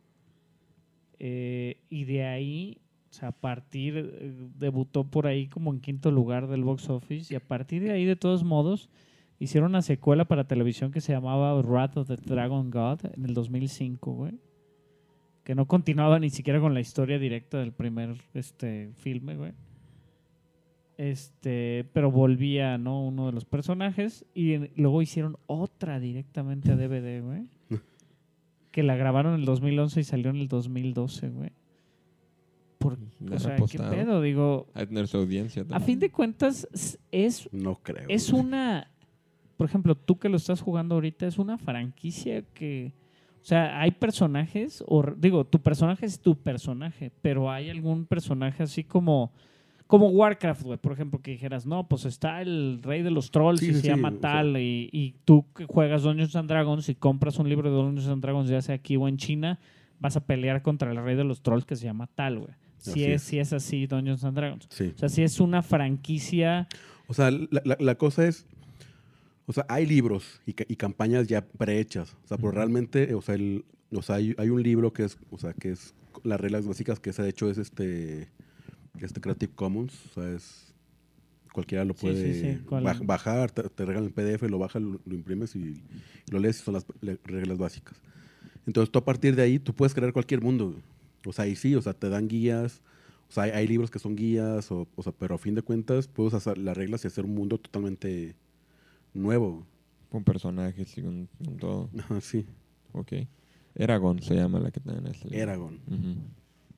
Speaker 3: Eh, y de ahí, o sea, a partir... eh, debutó por ahí como en quinto lugar del box office. Y a partir de ahí, de todos modos, hicieron una secuela para televisión que se llamaba Wrath of the Dragon God en el dos mil cinco, güey. Que no continuaba ni siquiera con la historia directa del primer este filme, güey. Este, pero volvía, ¿no? Uno de los personajes y en- luego hicieron otra directamente a D V D, güey. Que la grabaron en el dos mil once y salió en el dos mil doce, güey. Por,
Speaker 4: Le
Speaker 3: o
Speaker 4: han
Speaker 3: sea, ¿qué
Speaker 4: apostado.
Speaker 3: pedo? Digo,
Speaker 4: Ha de tener su audiencia
Speaker 3: a
Speaker 4: también.
Speaker 3: fin de cuentas s- es
Speaker 2: No creo.
Speaker 3: es
Speaker 2: güey.
Speaker 3: una, por ejemplo, tú que lo estás jugando ahorita, es una franquicia que, o sea, hay personajes, o digo, tu personaje es tu personaje, pero hay algún personaje así como, como Warcraft, güey, por ejemplo, que dijeras, no, pues está el rey de los trolls
Speaker 2: Sí,
Speaker 3: y
Speaker 2: sí,
Speaker 3: se
Speaker 2: sí,
Speaker 3: llama
Speaker 2: o sea.
Speaker 3: tal, y, y tú que juegas Dungeons and Dragons y compras un libro de Dungeons and Dragons, ya sea aquí o en China, vas a pelear contra el rey de los trolls que se llama tal, güey. Si
Speaker 2: Así
Speaker 3: es,
Speaker 2: es.
Speaker 3: si es así Dungeons and Dragons.
Speaker 2: Sí.
Speaker 3: O sea, si es una franquicia.
Speaker 2: O sea, la, la- la cosa es, o sea, hay libros y, ca- y campañas ya prehechas. O sea, pero
Speaker 4: Ujú.
Speaker 2: realmente, o sea, el, o sea hay, hay un libro que es, o sea, que es las reglas básicas que se ha hecho es este, este Creative Commons. O sea, es cualquiera lo
Speaker 3: Sí,
Speaker 2: puede
Speaker 3: sí, sí. ¿Cuál?
Speaker 2: baj- bajar, te, te regalan el P D F, lo bajas, lo, lo imprimes y, lo lees y son las le- reglas básicas. Entonces, tú a partir de ahí, tú puedes crear cualquier mundo. güey. O sea, y sí, o sea, te dan guías. O sea, hay, hay libros que son guías, o, o sea, pero a fin de cuentas puedes hacer las reglas y hacer un mundo totalmente nuevo.
Speaker 4: Con personajes y con, con todo.
Speaker 2: Ajá, sí.
Speaker 4: Ok. Eragon se llama la que también es. el-
Speaker 2: Eragon.
Speaker 4: Ujú.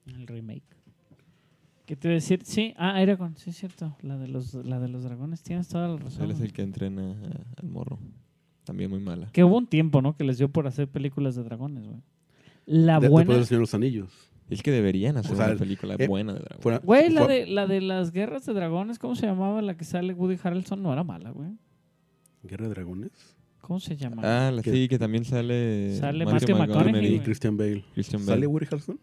Speaker 3: El remake. ¿Qué te iba a decir? Sí, ah, Eragon, sí es cierto. La de los, la de los dragones, tienes toda la razón.
Speaker 4: Él es el que entrena a- al morro. También muy mala.
Speaker 3: Que hubo un tiempo, ¿no? Que les dio por hacer películas de dragones, güey. La
Speaker 2: De-
Speaker 3: buena...
Speaker 2: Después del Señor de los Anillos.
Speaker 4: Es que deberían hacer
Speaker 2: O sea,
Speaker 4: una película
Speaker 2: eh,
Speaker 4: buena de dragón.
Speaker 2: Fuera-
Speaker 3: Güey, la
Speaker 2: fue-
Speaker 3: de, la de las guerras de dragones, ¿cómo se llamaba? La que sale Woody Harrelson no era mala, güey.
Speaker 2: ¿Guerra de Dragones?
Speaker 3: ¿Cómo se llama?
Speaker 4: Ah, la,
Speaker 2: ¿Qué?
Speaker 4: sí, que también sale...
Speaker 3: Sale Matthew McConaughey,
Speaker 2: Y
Speaker 3: güey.
Speaker 2: Christian Bale.
Speaker 4: Christian Bale.
Speaker 2: ¿Sale Woody Harrelson?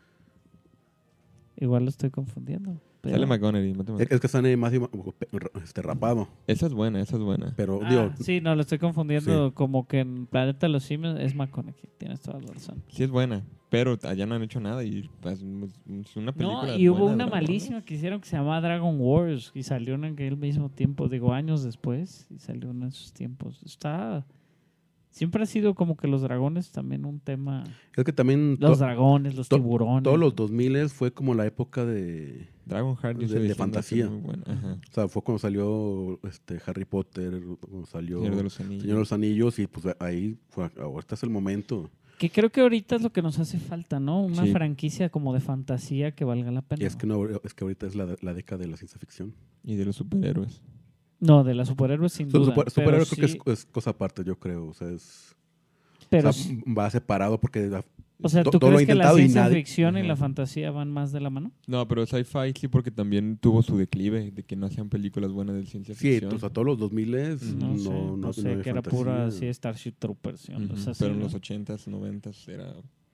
Speaker 3: Igual lo estoy confundiendo. pero-
Speaker 4: Sale McConaughey. Matthew
Speaker 2: Es,
Speaker 4: McConaughey.
Speaker 2: es que sale más este, rapado.
Speaker 4: Esa es buena, esa es buena.
Speaker 2: Pero,
Speaker 3: Ah,
Speaker 2: digo,
Speaker 3: sí, no, lo estoy confundiendo como que en Planeta de los Simios es McConaughey. Tienes toda la razón.
Speaker 4: Sí es buena, pero allá no han hecho nada y pues, es una película
Speaker 3: No, y hubo
Speaker 4: buena de
Speaker 3: una
Speaker 4: dragones.
Speaker 3: malísima que hicieron que se llamaba Dragon Wars y salió en aquel mismo tiempo, digo años después, y salió en esos tiempos. Está... Siempre ha sido como que los dragones también un tema.
Speaker 2: es que también
Speaker 3: Los
Speaker 2: to-
Speaker 3: dragones, los
Speaker 2: to-
Speaker 3: tiburones.
Speaker 2: todos los dos mil fue como la época de...
Speaker 4: Dragonheart yo
Speaker 2: De-
Speaker 4: estoy
Speaker 2: de
Speaker 4: diciendo que
Speaker 2: fantasía.
Speaker 4: es muy buena. Ajá.
Speaker 2: O sea, fue cuando salió este Harry Potter, cuando salió
Speaker 4: Señor de los Anillos.
Speaker 2: Señor de los Anillos, y pues ahí fue, ahorita es el momento.
Speaker 3: Que creo que ahorita es lo que nos hace falta, ¿no? Una
Speaker 4: Sí.
Speaker 3: franquicia como de fantasía que valga la pena.
Speaker 2: Y es que, no, es que ahorita es la, la década de la ciencia ficción.
Speaker 4: Y de los superhéroes.
Speaker 3: No, de las superhéroes sin
Speaker 2: Su-
Speaker 3: duda.
Speaker 2: super-
Speaker 3: pero
Speaker 2: superhéroe
Speaker 3: sí-
Speaker 2: creo que es, es cosa aparte, yo creo. O sea, es,
Speaker 3: pero
Speaker 2: o sea,
Speaker 3: sí-
Speaker 2: va separado porque la-
Speaker 3: o sea,
Speaker 2: to-
Speaker 3: ¿tú
Speaker 2: todo lo
Speaker 3: crees
Speaker 2: ha
Speaker 3: que la
Speaker 2: intentado y
Speaker 3: ciencia
Speaker 2: nadie-
Speaker 3: ficción y
Speaker 4: Ajá.
Speaker 3: la fantasía van más de la mano?
Speaker 4: No, pero sci-fi sí porque también tuvo su declive de que no hacían películas buenas de ciencia
Speaker 2: Sí,
Speaker 4: ficción.
Speaker 2: o sea, todos los dos mil
Speaker 3: No,
Speaker 2: no,
Speaker 3: sé,
Speaker 2: no,
Speaker 3: no, sé,
Speaker 2: había
Speaker 3: que era
Speaker 2: fantasía.
Speaker 3: pura así Starship Troopers. y
Speaker 4: Ujú,
Speaker 3: ondas así,
Speaker 4: pero en
Speaker 3: ¿no?
Speaker 4: los ochentas, noventas era...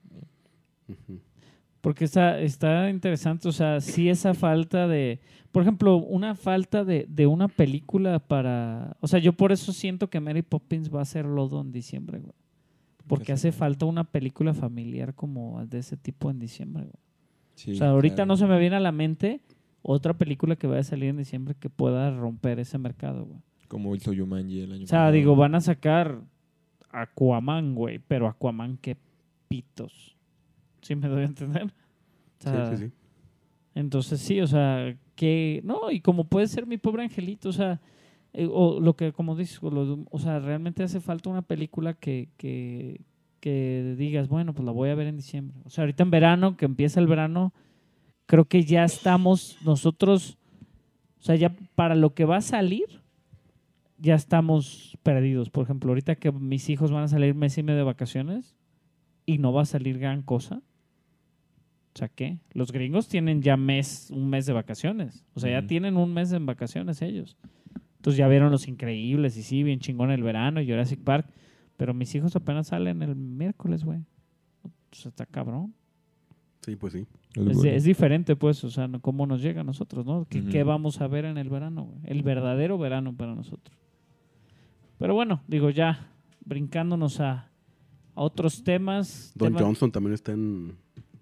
Speaker 2: Ujú.
Speaker 3: Porque está, está interesante, o sea, sí esa falta de... Por ejemplo, una falta de, de una película para... O sea, yo por eso siento que Mary Poppins va a ser lodo en diciembre, güey. Porque hace falta una película familiar como de ese tipo en diciembre, güey.
Speaker 4: Sí,
Speaker 3: O sea, ahorita
Speaker 4: claro.
Speaker 3: no se me viene a la mente otra película que vaya a salir en diciembre que pueda romper ese mercado, güey.
Speaker 4: Como hizo Jumanji el año
Speaker 3: O sea,
Speaker 4: pasado.
Speaker 3: digo, van a sacar Aquaman, güey, pero Aquaman, qué pitos. ¿Sí me doy a entender? O sea,
Speaker 2: Sí, sí, sí.
Speaker 3: entonces sí, o sea, que... No, y como puede ser Mi Pobre Angelito, o sea, eh, o lo que, como dices, o, lo- o sea, realmente hace falta una película que, que, que digas, bueno, pues la voy a ver en diciembre. O sea, ahorita en verano, que empieza el verano, creo que ya estamos nosotros, o sea, ya para lo que va a salir, ya estamos perdidos. Por ejemplo, ahorita que mis hijos van a salir mes y medio de vacaciones y no va a salir gran cosa. O sea, ¿qué? Los gringos tienen ya mes, un mes de vacaciones. O sea, ya
Speaker 4: Ujú.
Speaker 3: tienen un mes en vacaciones ellos. Entonces ya vieron Los Increíbles y sí, bien chingón el verano y Jurassic Park. Pero mis hijos apenas salen el miércoles, güey. O sea, está cabrón.
Speaker 2: Sí, pues sí.
Speaker 4: Es
Speaker 3: Es,
Speaker 4: bueno.
Speaker 3: es diferente, pues, o sea, no- cómo nos llega a nosotros, ¿no? ¿Qué,
Speaker 4: Ujú.
Speaker 3: qué vamos a ver en el verano, güey? El verdadero verano para nosotros. Pero bueno, digo, ya brincándonos a, a otros temas.
Speaker 2: Don
Speaker 3: temas-
Speaker 2: Johnson también está en,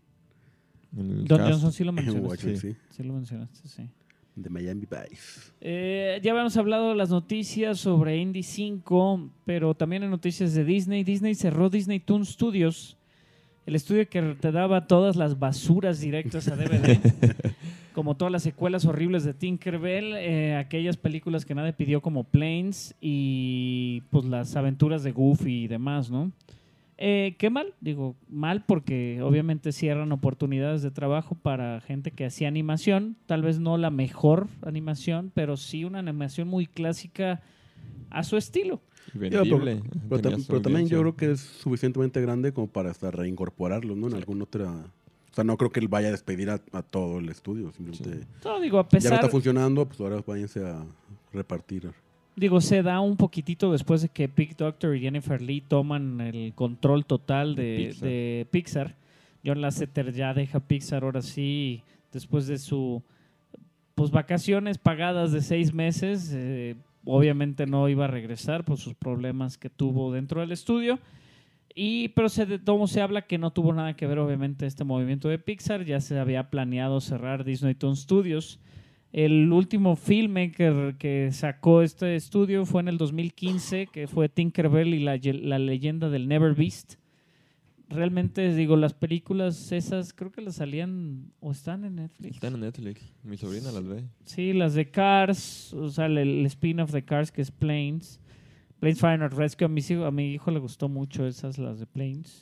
Speaker 4: En el
Speaker 3: Don
Speaker 4: cast.
Speaker 3: Johnson sí lo
Speaker 2: en
Speaker 3: mencionaste.
Speaker 2: Washington,
Speaker 4: sí.
Speaker 2: sí.
Speaker 3: Sí lo mencionaste, sí.
Speaker 2: De Miami Vice.
Speaker 3: Eh, ya habíamos hablado de las noticias sobre Indy cinco, pero también en noticias de Disney. Disney cerró Disney Toon Studios, el estudio que te daba todas las basuras directas a D V D, como todas las secuelas horribles de Tinkerbell, eh, aquellas películas que nadie pidió como Planes y pues las aventuras de Goofy y demás, ¿no? Eh, qué mal, digo, mal porque obviamente cierran oportunidades de trabajo para gente que hacía animación, tal vez no la mejor animación, pero sí una animación muy clásica a su estilo.
Speaker 4: Y
Speaker 2: Ya, pero,
Speaker 4: vendible.
Speaker 2: pero
Speaker 4: Tenía
Speaker 2: tam-
Speaker 4: su
Speaker 2: pero también yo
Speaker 4: audiencia.
Speaker 2: creo que es suficientemente grande como para hasta reincorporarlo, ¿no? En alguna otra... O sea, no creo que él vaya a despedir a, a todo el estudio. Simplemente
Speaker 3: No, digo, a
Speaker 2: ya no
Speaker 3: pesar,
Speaker 2: está funcionando, pues ahora váyanse a repartir.
Speaker 3: digo, se da un poquitito después de que Big Doctor y Jennifer Lee toman el control total de,
Speaker 4: De Pixar.
Speaker 3: de Pixar. John Lasseter ya deja Pixar ahora sí, después de su pues vacaciones pagadas de seis meses. Eh, obviamente no iba a regresar por sus problemas que tuvo dentro del estudio. Y, pero se, de todo se habla que no tuvo nada que ver obviamente este movimiento de Pixar. Ya se había planeado cerrar Disney Toon Studios. El último filmmaker que sacó este estudio fue en el dos mil quince, que fue Tinkerbell y la, la leyenda del Never Beast. Realmente, digo, las películas esas creo que las salían o están en Netflix.
Speaker 4: Están en Netflix. Mi sobrina las ve.
Speaker 3: Sí, las de Cars, o sea, el, el spin-off de Cars que es Planes. Planes Fire and Rescue, a mi, hijo, a mi hijo le gustó mucho esas, las de Planes.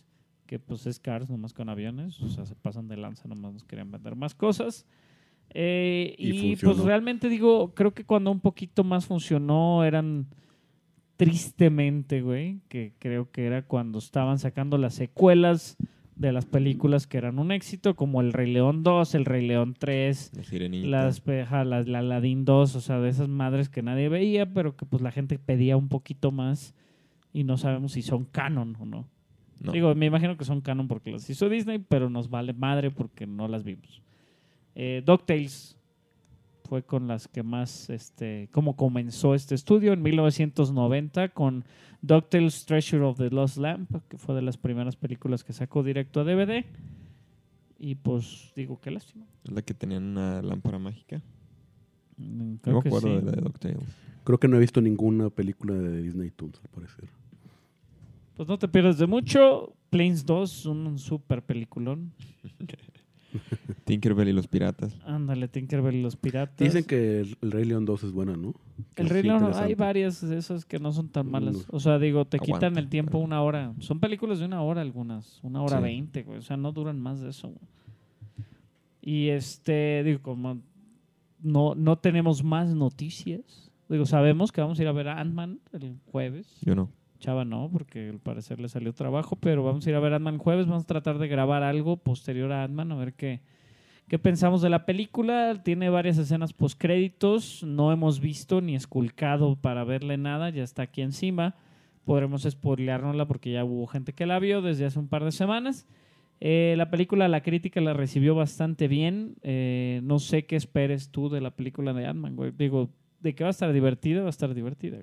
Speaker 3: que pues es Cars nomás con aviones, o sea, se pasan de lanza, nomás nos querían vender más cosas. Eh, y
Speaker 2: Y
Speaker 3: pues
Speaker 2: funcionó.
Speaker 3: realmente digo, creo que cuando un poquito más funcionó eran tristemente, güey, que creo que era cuando estaban sacando las secuelas de las películas que eran un éxito, como El Rey León dos, El Rey León tres,
Speaker 4: La Sirenita.
Speaker 3: las, peja, las la Aladdin dos, o sea, de esas madres que nadie veía, pero que pues la gente pedía un poquito más y no sabemos si son canon o no.
Speaker 4: No.
Speaker 3: Digo, me imagino que son canon porque las hizo Disney, pero nos vale madre porque no las vimos. Eh, DuckTales fue con las que más, este, como comenzó este estudio en mil novecientos noventa con DuckTales Treasure of the Lost Lamp, que fue de las primeras películas que sacó directo a D V D. Y pues digo, qué lástima.
Speaker 4: Es la que tenían una lámpara mágica.
Speaker 3: Mm,
Speaker 4: No
Speaker 3: Creo
Speaker 4: me
Speaker 3: que
Speaker 4: acuerdo
Speaker 3: sí.
Speaker 4: de la de DuckTales.
Speaker 2: Creo que no he visto ninguna película de Disney Toons, al parecer.
Speaker 3: Pues no te pierdas de mucho. Planes dos, un super peliculón.
Speaker 4: Tinkerbell y los piratas.
Speaker 3: Ándale, Tinkerbell y los piratas.
Speaker 2: Dicen que el, el Rey León dos es buena, ¿no? Que
Speaker 3: El
Speaker 2: sí,
Speaker 3: Rey León,
Speaker 2: interesante.
Speaker 3: hay varias de esas que no son tan malas.
Speaker 2: No.
Speaker 3: O sea, digo, te
Speaker 4: Aguanta.
Speaker 3: quitan el tiempo una hora. Son películas de una hora algunas. Una hora
Speaker 4: Sí.
Speaker 3: veinte, güey. O sea, no duran más de eso, güey. Y este, digo, como no, no tenemos más noticias. Digo, sabemos que vamos a ir a ver a Ant-Man el jueves.
Speaker 4: Yo no.
Speaker 3: Chava no, porque al parecer le salió trabajo, pero vamos a ir a ver Ant-Man el jueves. Vamos a tratar de grabar algo posterior a Ant-Man, a ver qué, qué pensamos de la película. Tiene varias escenas postcréditos. No hemos visto ni esculcado para verle nada. Ya está aquí encima. Podremos spoileárnosla porque ya hubo gente que la vio desde hace un par de semanas. Eh, la película, la crítica la recibió bastante bien. Eh, no sé qué esperes tú de la película de Ant-Man, güey. Digo, de que va a estar divertida, va a estar divertida.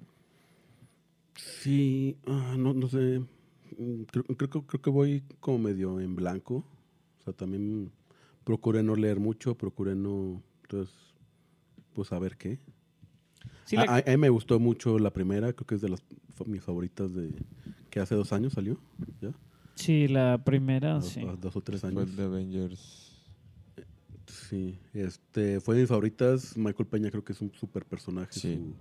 Speaker 2: Sí, ah, no, no sé. Mm, Creo, creo, que- creo que voy como medio en blanco. O sea, también procuré no leer mucho, procuré no... Entonces, pues a ver qué.
Speaker 3: Sí,
Speaker 2: a,
Speaker 3: la-
Speaker 2: a- a mí me gustó mucho la primera, creo que es de las fa- mis favoritas de... Que hace dos años salió, ¿ya?
Speaker 3: sí, la primera,
Speaker 2: Dos,
Speaker 3: sí.
Speaker 2: dos o tres
Speaker 4: Fue
Speaker 2: años.
Speaker 4: el de Avengers.
Speaker 2: Sí, este, fue de mis favoritas. Michael Peña creo que es un super personaje.
Speaker 4: Sí.
Speaker 2: su-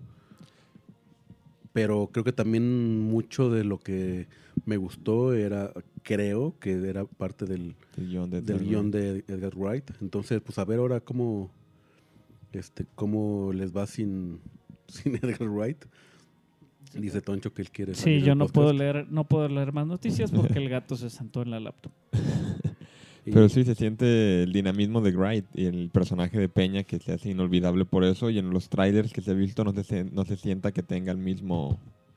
Speaker 2: Pero creo que también mucho de lo que me gustó era, creo que era parte del,
Speaker 4: El guión de
Speaker 2: del
Speaker 4: Edgar
Speaker 2: guión
Speaker 4: Wright.
Speaker 2: de Edgar Wright. Entonces, pues a ver ahora cómo, este, cómo les va sin, sin Edgar Wright. Dice Toncho que él quiere salir
Speaker 3: Sí,
Speaker 2: en
Speaker 3: yo
Speaker 2: el
Speaker 3: no
Speaker 2: podcast.
Speaker 3: puedo leer, no puedo leer más noticias porque el gato se sentó en la laptop.
Speaker 2: Y-
Speaker 4: Pero sí se siente el dinamismo de Wright y el personaje de Peña que se hace inolvidable por eso. Y en los trailers que se ha visto no se, se- no se sienta que tenga el mismo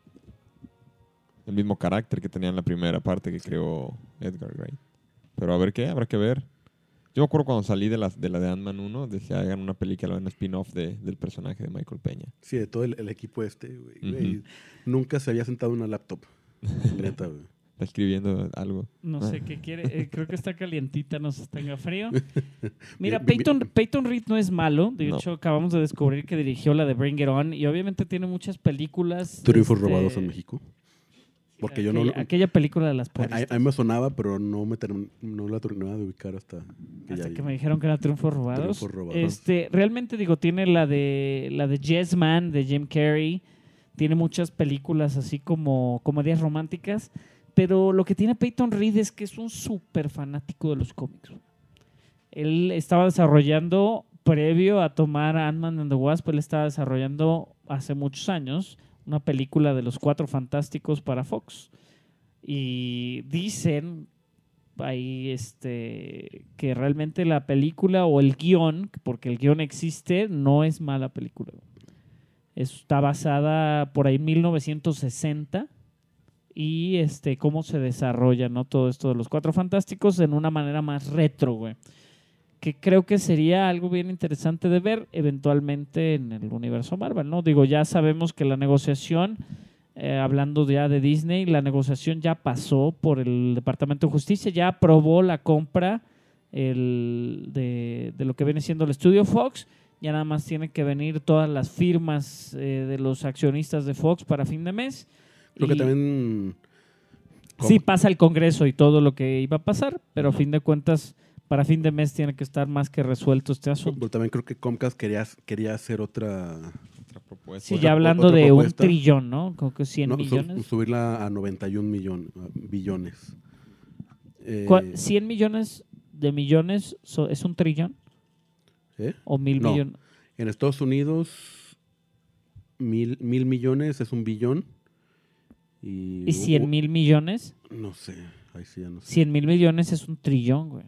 Speaker 4: el mismo carácter que tenía en la primera parte que creó Edgar Wright. Pero a ver qué, habrá que ver. Yo me acuerdo cuando salí de la de, la de Ant-Man uno, decía hagan una película, un spin-off de, del personaje de Michael Peña.
Speaker 2: Sí, de todo el, el equipo este, güey.
Speaker 4: Ujú.
Speaker 2: güey, Nunca se había sentado en una laptop. Neta, güey.
Speaker 4: Está escribiendo algo.
Speaker 3: No
Speaker 4: Ah.
Speaker 3: sé qué quiere. eh, creo que está calientita, no se tenga frío. Mira,
Speaker 2: Bien, bien,
Speaker 3: Peyton, Peyton Reed no es malo. De
Speaker 4: No.
Speaker 3: hecho, acabamos de descubrir que dirigió la de Bring It On y obviamente tiene muchas películas.
Speaker 2: Triunfos
Speaker 3: este,
Speaker 2: robados en México. Porque yo no...
Speaker 3: aquella, aquella película de las
Speaker 2: A, a-
Speaker 3: porristas.
Speaker 2: a mí me sonaba, pero no me term- no la terminaba de ubicar hasta que
Speaker 3: Hasta
Speaker 2: ya
Speaker 3: que
Speaker 2: vi.
Speaker 3: me dijeron que era Triunfos Robados.
Speaker 2: Triunfos Robados.
Speaker 3: Este, realmente digo, tiene la de la de Yes Man de Jim Carrey, tiene muchas películas así como comedias románticas, pero lo que tiene Peyton Reed es que es un súper fanático de los cómics. Él estaba desarrollando, previo a tomar Ant-Man and the Wasp, él estaba desarrollando hace muchos años una película de los Cuatro Fantásticos para Fox. Y dicen ahí este que realmente la película o el guión, porque el guión existe, no es mala película. Está basada por ahí en mil novecientos sesenta y este cómo se desarrolla, ¿no? Todo esto de los Cuatro Fantásticos en una manera más retro, güey. Que creo que sería algo bien interesante de ver eventualmente en el universo Marvel, ¿no? Digo, ya sabemos que la negociación, eh, hablando ya de Disney, la negociación ya pasó por el Departamento de Justicia, ya aprobó la compra el, de, de lo que viene siendo el estudio Fox. Ya nada más tienen que venir todas las firmas eh, de los accionistas de Fox para fin de mes.
Speaker 2: Creo que
Speaker 3: Y-
Speaker 2: también...
Speaker 3: Sí, pasa el Congreso y todo lo que iba a pasar, pero a fin de cuentas, para fin de mes tiene que estar más que resuelto este asunto.
Speaker 2: Pero también creo que Comcast quería, quería hacer otra...
Speaker 4: Otra propuesta.
Speaker 3: Sí,
Speaker 2: otra-
Speaker 3: ya hablando
Speaker 2: otra
Speaker 3: de un
Speaker 2: propuesta.
Speaker 3: trillón, ¿no? Creo que cien
Speaker 2: no, su-
Speaker 3: millones.
Speaker 2: subirla a noventa y un millón, a billones. Eh,
Speaker 3: ¿Cuál- ¿cien millones de millones so- es un trillón?
Speaker 2: ¿eh?
Speaker 3: ¿O mil
Speaker 2: No.
Speaker 3: millones?
Speaker 2: En Estados Unidos, mil, mil millones es un billón. ¿Y,
Speaker 3: ¿Y cien mil millones?
Speaker 2: No sé, ahí sí ya no sé.
Speaker 3: cien mil millones es un trillón, güey.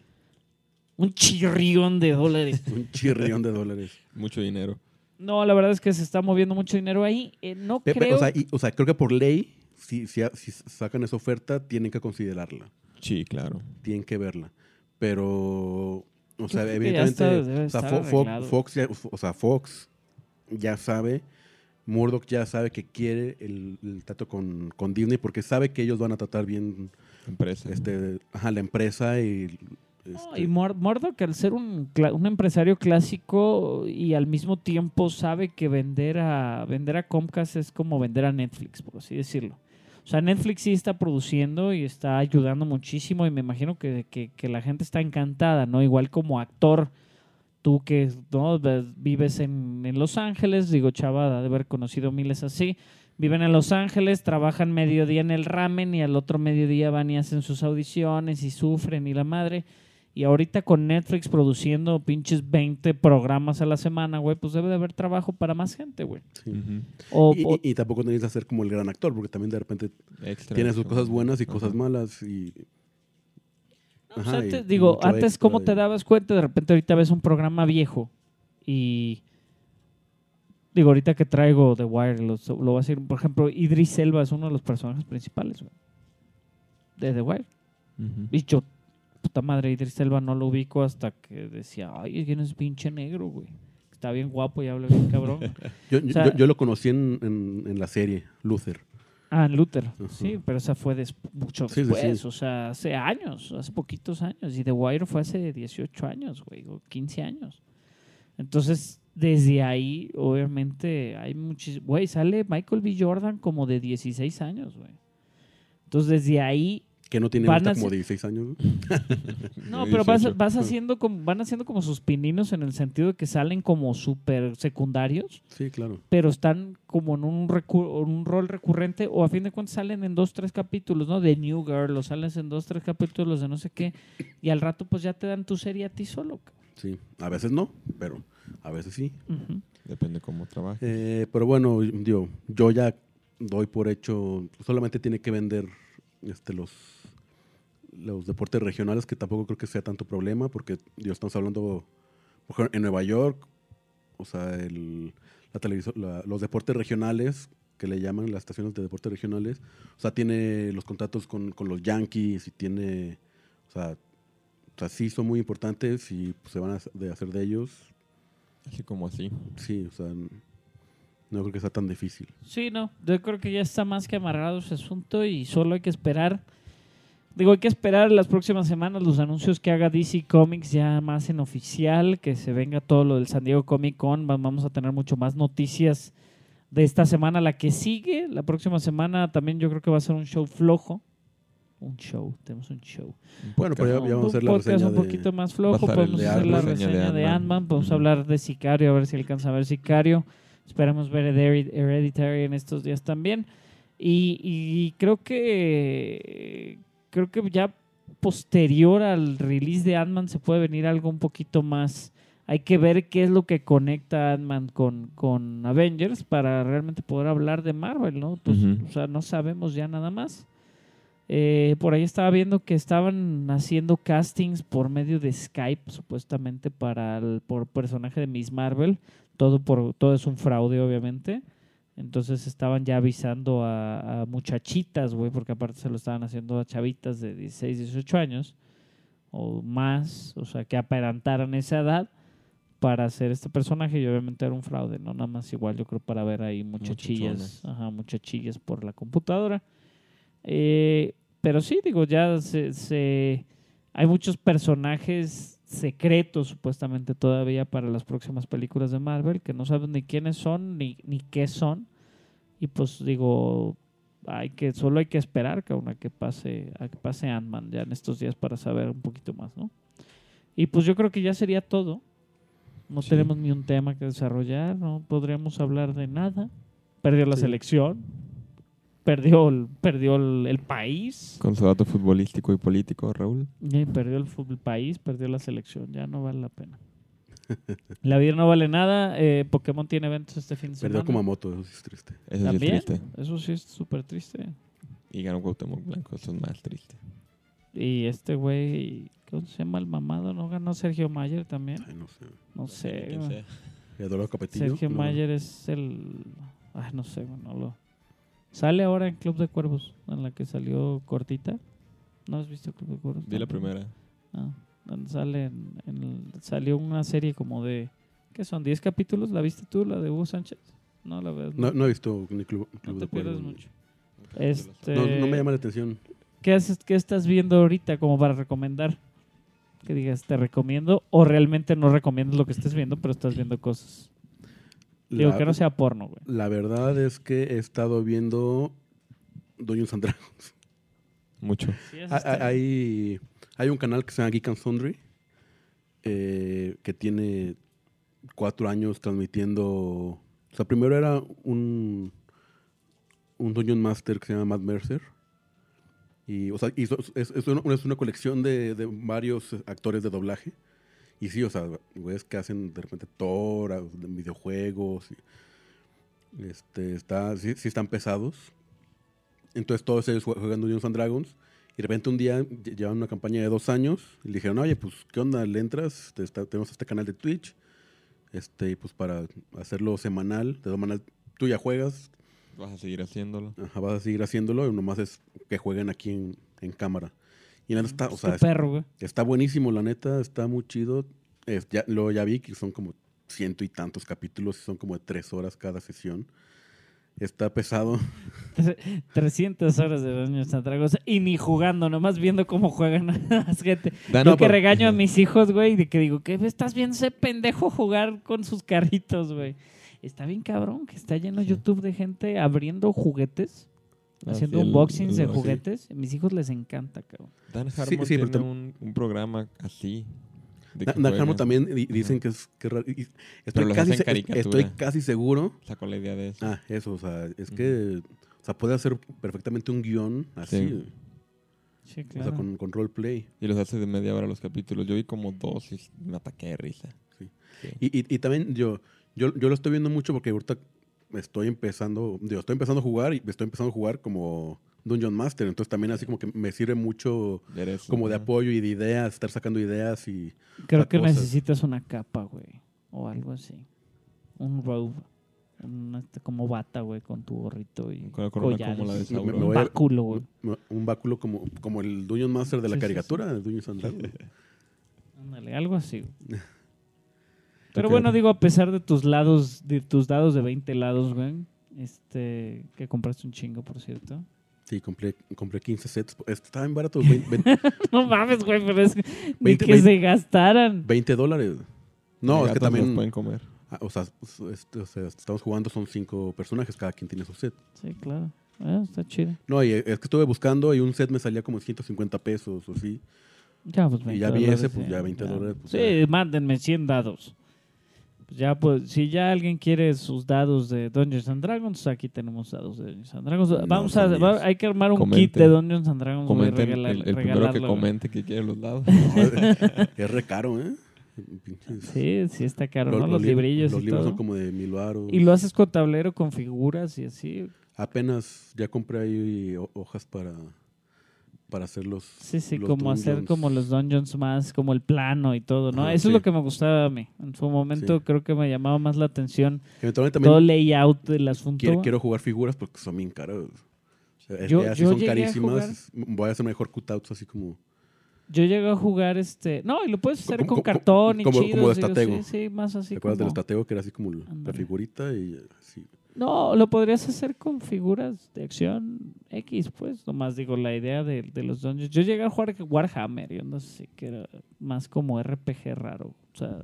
Speaker 3: Un chirrión de dólares.
Speaker 2: Un chirrión de dólares.
Speaker 4: Mucho dinero.
Speaker 3: No, la verdad es que se está moviendo mucho dinero ahí. Eh, no
Speaker 2: Pe- pe-
Speaker 3: creo...
Speaker 2: o, sea, y- o sea, creo que por ley, si, si, si sacan esa oferta, tienen que considerarla.
Speaker 4: Sí, claro.
Speaker 2: Tienen que verla. Pero, o sea,
Speaker 3: creo que ya
Speaker 2: evidentemente,
Speaker 3: está- debe
Speaker 2: o, sea,
Speaker 3: estar
Speaker 2: Fo- Fo-
Speaker 3: arreglado.
Speaker 2: Fox, ya, o sea, Fox ya sabe, Murdoch ya sabe que quiere el, el trato con, con Disney porque sabe que ellos van a tratar bien
Speaker 4: Empresa.
Speaker 2: este, ajá, la empresa y...
Speaker 3: No,
Speaker 2: este,
Speaker 3: y Mor- Murdoch, al ser un, cla- un empresario clásico y al mismo tiempo sabe que vender a, vender a Comcast es como vender a Netflix, por así decirlo. O sea, Netflix sí está produciendo y está ayudando muchísimo y me imagino que, que, que la gente está encantada, ¿no? Igual como actor, tú que ¿no? vives en, en Los Ángeles, digo, Chava, de haber conocido miles así, viven en Los Ángeles, trabajan mediodía en el ramen y al otro mediodía van y hacen sus audiciones y sufren y la madre. Y ahorita con Netflix produciendo pinches veinte programas a la semana, güey, pues debe de haber trabajo para más gente, güey.
Speaker 2: sí.
Speaker 4: Ujú.
Speaker 3: O,
Speaker 2: Y,
Speaker 3: o-
Speaker 2: y- y tampoco necesitas ser como el gran actor, porque también de repente
Speaker 4: Extra.
Speaker 2: tiene sus cosas buenas y
Speaker 4: Ajá.
Speaker 2: cosas malas. Y,
Speaker 3: no, pues
Speaker 2: ajá,
Speaker 3: antes,
Speaker 2: y
Speaker 3: digo,
Speaker 2: mucho
Speaker 3: antes
Speaker 2: extra
Speaker 3: cómo
Speaker 2: y-
Speaker 3: te dabas cuenta, de repente ahorita ves un programa viejo y digo, ahorita que traigo The Wire, lo, lo voy a decir, por ejemplo, Idris Elba es uno de los personajes principales, güey, de The Wire.
Speaker 4: Ujú.
Speaker 3: Y yo, puta madre, Idris Elba no lo ubico hasta que decía, ay, ¿quién es pinche negro, güey? Está bien guapo y habla bien cabrón.
Speaker 2: Yo,
Speaker 3: O sea-
Speaker 2: yo, yo lo conocí en, en, en la serie, Luther.
Speaker 3: Ah, en Luther.
Speaker 2: Ujú.
Speaker 3: Sí, pero esa fue des- mucho
Speaker 2: Sí, sí,
Speaker 3: después,
Speaker 2: sí.
Speaker 3: o sea, hace años, hace poquitos años. Y The Wire fue hace dieciocho años, güey, o quince años. Entonces, desde ahí, obviamente, hay muchísimo... Güey, sale Michael B. Jordan como de dieciséis años, güey. Entonces, desde ahí...
Speaker 2: Que no tiene
Speaker 3: Van
Speaker 2: ahorita
Speaker 3: a
Speaker 2: como
Speaker 3: ser-
Speaker 2: dieciséis años. ¿no?
Speaker 3: No,
Speaker 4: De
Speaker 3: pero vas,
Speaker 4: dieciocho.
Speaker 3: vas haciendo como, van haciendo como sus pininos en el sentido de que salen como súper secundarios,
Speaker 2: Sí, claro.
Speaker 3: pero están como en un, recu- en un rol recurrente o a fin de cuentas salen en dos, tres capítulos, ¿no? De New Girl o sales en dos, tres capítulos de no sé qué y al rato pues ya te dan tu serie a ti solo. cabrón.
Speaker 2: Sí. A veces no, pero a veces sí.
Speaker 3: Ujú.
Speaker 4: Depende cómo trabaje.
Speaker 2: Eh, pero bueno, yo, yo ya doy por hecho, solamente tiene que vender este, los, los deportes regionales, que tampoco creo que sea tanto problema, porque digo, estamos hablando, por ejemplo, en Nueva York, o sea, el, la televiso- la- los deportes regionales, que le llaman las estaciones de deportes regionales, o sea, tiene los contratos con, con los Yankees y tiene, o sea, o sea, sí son muy importantes y pues, se van a de hacer de ellos.
Speaker 4: Así como así.
Speaker 2: Sí, o sea, no creo que sea tan difícil.
Speaker 3: Sí, no, yo creo que ya está más que amarrado ese asunto y solo hay que esperar. Digo, hay que esperar las próximas semanas los anuncios que haga D C Comics ya más en oficial, que se venga todo lo del San Diego Comic Con. Va- Vamos a tener mucho más noticias de esta semana, la que sigue. La próxima semana también yo creo que va a ser un show flojo. Un show, tenemos un show.
Speaker 4: Un
Speaker 2: Bueno, pero ya-
Speaker 4: podcast.
Speaker 2: ya vamos a
Speaker 3: un
Speaker 2: hacer la
Speaker 3: podcast
Speaker 2: reseña
Speaker 3: un
Speaker 2: de-
Speaker 3: poquito más flojo.
Speaker 4: Va a estar el
Speaker 3: Podemos
Speaker 4: de
Speaker 3: hacer la
Speaker 4: Ant-Man.
Speaker 3: reseña de Ant-Man. Podemos
Speaker 4: Ujú.
Speaker 3: hablar de Sicario, a ver si alcanza a ver Sicario. Esperamos ver Hered- Hereditary en estos días también. Y, y creo que creo que ya posterior al release de Ant-Man se puede venir algo un poquito más. Hay que ver qué es lo que conecta a Ant-Man con, con Avengers para realmente poder hablar de Marvel, ¿no? Pues,
Speaker 4: Ujú.
Speaker 3: O sea, no sabemos ya nada más. Eh, por ahí estaba viendo que estaban haciendo castings por medio de Skype, supuestamente, para el por personaje de Miss Marvel. Todo, por, todo es un fraude, obviamente. Entonces estaban ya avisando a, a muchachitas, güey, porque aparte se lo estaban haciendo a chavitas de dieciséis, dieciocho años o más, o sea, que aparentaran esa edad para hacer este personaje y obviamente era un fraude, no nada más igual yo creo para ver ahí muchachillas,
Speaker 4: Muchachonas.
Speaker 3: ajá, muchachillas por la computadora. Eh, pero sí, digo, ya se, se hay muchos personajes secretos supuestamente todavía para las próximas películas de Marvel que no saben ni quiénes son ni, ni qué son y pues digo hay que solo hay que esperar cabrón, a que pase a que pase Ant-Man ya en estos días para saber un poquito más, ¿no? Y pues yo creo que ya sería todo. No
Speaker 4: Sí.
Speaker 3: tenemos ni un tema que desarrollar, no podríamos hablar de nada. Perdió la
Speaker 2: Sí.
Speaker 3: selección. perdió, el- perdió el, el país,
Speaker 4: Con su dato futbolístico y político, Raúl.
Speaker 3: y perdió el, fútbol- el país, perdió la selección, ya no vale la pena. La vida no vale nada. eh, Pokémon tiene eventos este fin de semana.
Speaker 2: Perdió Kumamoto, eso sí es triste.
Speaker 4: Eso sí es
Speaker 3: ¿También?
Speaker 4: triste.
Speaker 3: Eso sí es súper triste.
Speaker 4: Y ganó Cuauhtémoc Blanco, eso es más triste.
Speaker 3: Y este güey, ¿cómo se llama el mamado? ¿No ganó Sergio Mayer también?
Speaker 2: Ay, no sé.
Speaker 3: No sé.
Speaker 4: Quién
Speaker 3: güey.
Speaker 4: sea.
Speaker 2: Eduardo Capetillo.
Speaker 3: Sergio
Speaker 2: no.
Speaker 3: Mayer es el... Ay, no sé, güey, no lo... Sale ahora en Club de Cuervos, en la que salió cortita. ¿No has visto Club de Cuervos?
Speaker 4: Vi la
Speaker 3: Tampoco.
Speaker 4: primera.
Speaker 3: Ah, donde sale en, en el- salió una serie como de... ¿Qué son? ¿diez capítulos? ¿La viste tú, la de Hugo Sánchez? No la ves.
Speaker 2: No, no he visto ni Club,
Speaker 3: No
Speaker 2: Club
Speaker 3: te
Speaker 2: de
Speaker 3: pierdes
Speaker 2: Cuervos.
Speaker 3: mucho. Este,
Speaker 2: No, no me llama la atención.
Speaker 3: ¿Qué, haces, ¿Qué estás viendo ahorita como para recomendar? Que digas, te recomiendo, o realmente no recomiendas lo que estés viendo, pero estás viendo cosas. Digo,
Speaker 2: La,
Speaker 3: que no sea porno, güey.
Speaker 2: la verdad es que he estado viendo Dungeons and Dragons.
Speaker 4: Mucho.
Speaker 3: Sí, eso
Speaker 2: Ha-
Speaker 3: está
Speaker 2: ha-
Speaker 3: bien.
Speaker 2: Hay, hay un canal que se llama Geek and Sundry eh, que tiene cuatro años transmitiendo. O sea, primero era un, un Dungeon Master que se llama Matt Mercer. Y, o sea, hizo- es, es una, es una colección de, de varios actores de doblaje. Y sí, o sea, güeyes que hacen de repente Thor, a- de videojuegos. y, este, está, sí, sí están pesados. Entonces todos ellos jue- juegan Dungeons and Dragons. Y de repente un día lle- llevan una campaña de dos años. Y le dijeron, oye, pues, ¿qué onda? ¿Le entras? Te- está- tenemos este canal de Twitch. Este, y pues para hacerlo semanal, de todas maneras, tú ya juegas,
Speaker 4: Vas a seguir haciéndolo.
Speaker 2: ajá, vas a seguir haciéndolo. Y nomás es que jueguen aquí en, en cámara. Y la neta está, o
Speaker 3: Es
Speaker 2: sea,
Speaker 3: tu
Speaker 2: es-
Speaker 3: perro, güey.
Speaker 2: está buenísimo, la neta, está muy chido. Es- ya, luego ya vi que son como ciento y tantos capítulos y son como de tres horas cada sesión. Está pesado.
Speaker 3: trescientas horas de Dungeons and Dragons y ni jugando, nomás viendo cómo juegan las gente.
Speaker 4: Dan-
Speaker 3: Yo
Speaker 2: No,
Speaker 3: que
Speaker 2: pero-
Speaker 3: regaño a mis hijos, güey, de que digo, ¿qué estás viendo ese pendejo jugar con sus carritos, güey? Está bien cabrón que está lleno YouTube de gente abriendo juguetes,
Speaker 4: Ah,
Speaker 3: haciendo
Speaker 4: sí, el-
Speaker 3: unboxings de
Speaker 4: el- sí.
Speaker 3: juguetes. A mis hijos les encanta, cabrón.
Speaker 4: Dan
Speaker 2: Sí,
Speaker 4: Harmon
Speaker 2: sí, pero
Speaker 4: tiene
Speaker 2: tam-
Speaker 4: un, un programa así. de
Speaker 2: Na-
Speaker 4: que
Speaker 2: Nakamo
Speaker 4: juegan.
Speaker 2: también di- dicen
Speaker 4: Ajá.
Speaker 2: que es que raro. y- y Estoy,
Speaker 4: Pero los
Speaker 2: casi,
Speaker 4: hacen
Speaker 2: se-
Speaker 4: caricatura.
Speaker 2: estoy casi seguro.
Speaker 4: Sacó la idea de eso.
Speaker 2: Ah, eso, o sea, es que o sea, puede hacer perfectamente un guión así,
Speaker 4: Sí.
Speaker 3: Sí,
Speaker 2: o
Speaker 3: claro.
Speaker 2: sea, con, con roleplay.
Speaker 4: Y los hace de media hora los capítulos. Yo vi como dos y me ataqué de risa.
Speaker 2: Sí.
Speaker 4: Sí.
Speaker 2: Y, y, y también yo, yo, yo lo estoy viendo mucho porque ahorita estoy empezando, digo, estoy empezando a jugar y estoy empezando a jugar como Dungeon Master, entonces también así como que me sirve mucho
Speaker 4: Ver eso,
Speaker 2: como de
Speaker 4: ajá.
Speaker 2: apoyo y de ideas, estar sacando ideas y
Speaker 3: Creo
Speaker 2: a
Speaker 3: que
Speaker 2: cosas.
Speaker 3: necesitas una capa, güey, o algo así. Un robe. Un, este, como bata, güey, con tu gorrito y
Speaker 4: Con la corona
Speaker 3: collares.
Speaker 4: como la de
Speaker 2: Me-
Speaker 4: Sauron.
Speaker 2: me
Speaker 3: Un
Speaker 2: voy a-
Speaker 3: báculo, güey.
Speaker 2: un, un báculo como, como el Dungeon Master de la
Speaker 3: Sí, sí,
Speaker 2: caricatura de Dungeons and Dragons.
Speaker 3: Ándale, algo así. güey. Pero
Speaker 2: Ok.
Speaker 3: bueno, digo, a pesar de tus lados, de tus dados de veinte lados, güey, este, que compraste un chingo, por cierto.
Speaker 2: Sí, compré, compré quince sets. Estaban baratos, veinte, veinte,
Speaker 3: No mames, güey, pero es ni
Speaker 2: veinte,
Speaker 3: que
Speaker 2: veinte.
Speaker 3: se gastaran.
Speaker 2: veinte dólares. No,
Speaker 4: Los
Speaker 2: es que
Speaker 4: gatos los
Speaker 2: también,
Speaker 4: pueden comer.
Speaker 2: ah, o, sea, pues, este, o sea, estamos jugando, son cinco personajes, cada quien tiene su set.
Speaker 3: Sí, claro. Ah, está chido.
Speaker 2: No, y es que estuve buscando y un set me salía como ciento cincuenta pesos o así.
Speaker 3: Ya, pues
Speaker 2: Y
Speaker 3: veinte
Speaker 2: ya vi
Speaker 3: dólares,
Speaker 2: ese, pues,
Speaker 3: sí,
Speaker 2: ya veinte dólares, pues,
Speaker 3: sí,
Speaker 2: ya.
Speaker 3: mándenme cien dados. Pues ya, pues, si ya alguien quiere sus dados de Dungeons and Dragons, aquí tenemos dados de Dungeons and Dragons.
Speaker 2: No,
Speaker 3: Vamos a,
Speaker 2: son
Speaker 3: va-
Speaker 2: míos.
Speaker 3: hay que armar un
Speaker 4: Comenten.
Speaker 3: kit de Dungeons and Dragons, güey,
Speaker 4: Comenten,
Speaker 3: regalar-
Speaker 4: el, el primero que
Speaker 3: regalarlo, güey.
Speaker 4: comente que quiere los dados.
Speaker 2: Es re caro, ¿eh? Pinches-
Speaker 3: Sí, sí está caro,
Speaker 2: Lo-
Speaker 3: ¿no? Los
Speaker 2: li-
Speaker 3: librillos
Speaker 2: Los
Speaker 3: y
Speaker 2: libros
Speaker 3: todo.
Speaker 2: son como de mil baros.
Speaker 3: Y lo haces con tablero, con figuras y así.
Speaker 2: Apenas ya compré ahí ho- hojas para, para hacer los.
Speaker 3: Sí, sí,
Speaker 2: los
Speaker 3: como hacer
Speaker 2: dungeons.
Speaker 3: como los dungeons más, como el plano y todo, ¿no?
Speaker 2: Ajá,
Speaker 3: Eso
Speaker 2: sí.
Speaker 3: es lo que me gustaba a mí. En su momento
Speaker 2: Sí.
Speaker 3: creo que me llamaba más la atención
Speaker 2: Eventualmente
Speaker 3: todo
Speaker 2: también
Speaker 3: el layout del asunto.
Speaker 2: quiero, quiero jugar figuras porque son bien caras. O sea,
Speaker 3: Yo-
Speaker 2: ellas sí
Speaker 3: yo
Speaker 2: son
Speaker 3: llegué a
Speaker 2: carísimas. Voy a hacer mejor cutouts así como.
Speaker 3: Yo llegué a jugar este... No, y lo puedes hacer
Speaker 2: Como-
Speaker 3: con
Speaker 2: como-
Speaker 3: cartón y
Speaker 2: como-
Speaker 3: chido.
Speaker 2: como de
Speaker 3: digo,
Speaker 2: estratego.
Speaker 3: Sí, sí, más así
Speaker 2: ¿Te acuerdas
Speaker 3: como...
Speaker 2: del estateo que era así como la- la
Speaker 3: Ándale.
Speaker 2: figurita? Y así.
Speaker 3: No, lo podrías hacer con figuras de acción X, pues. Nomás digo, la idea de, de los dungeons. Yo llegué a jugar Warhammer, yo no sé, que era más como R P G raro. O sea,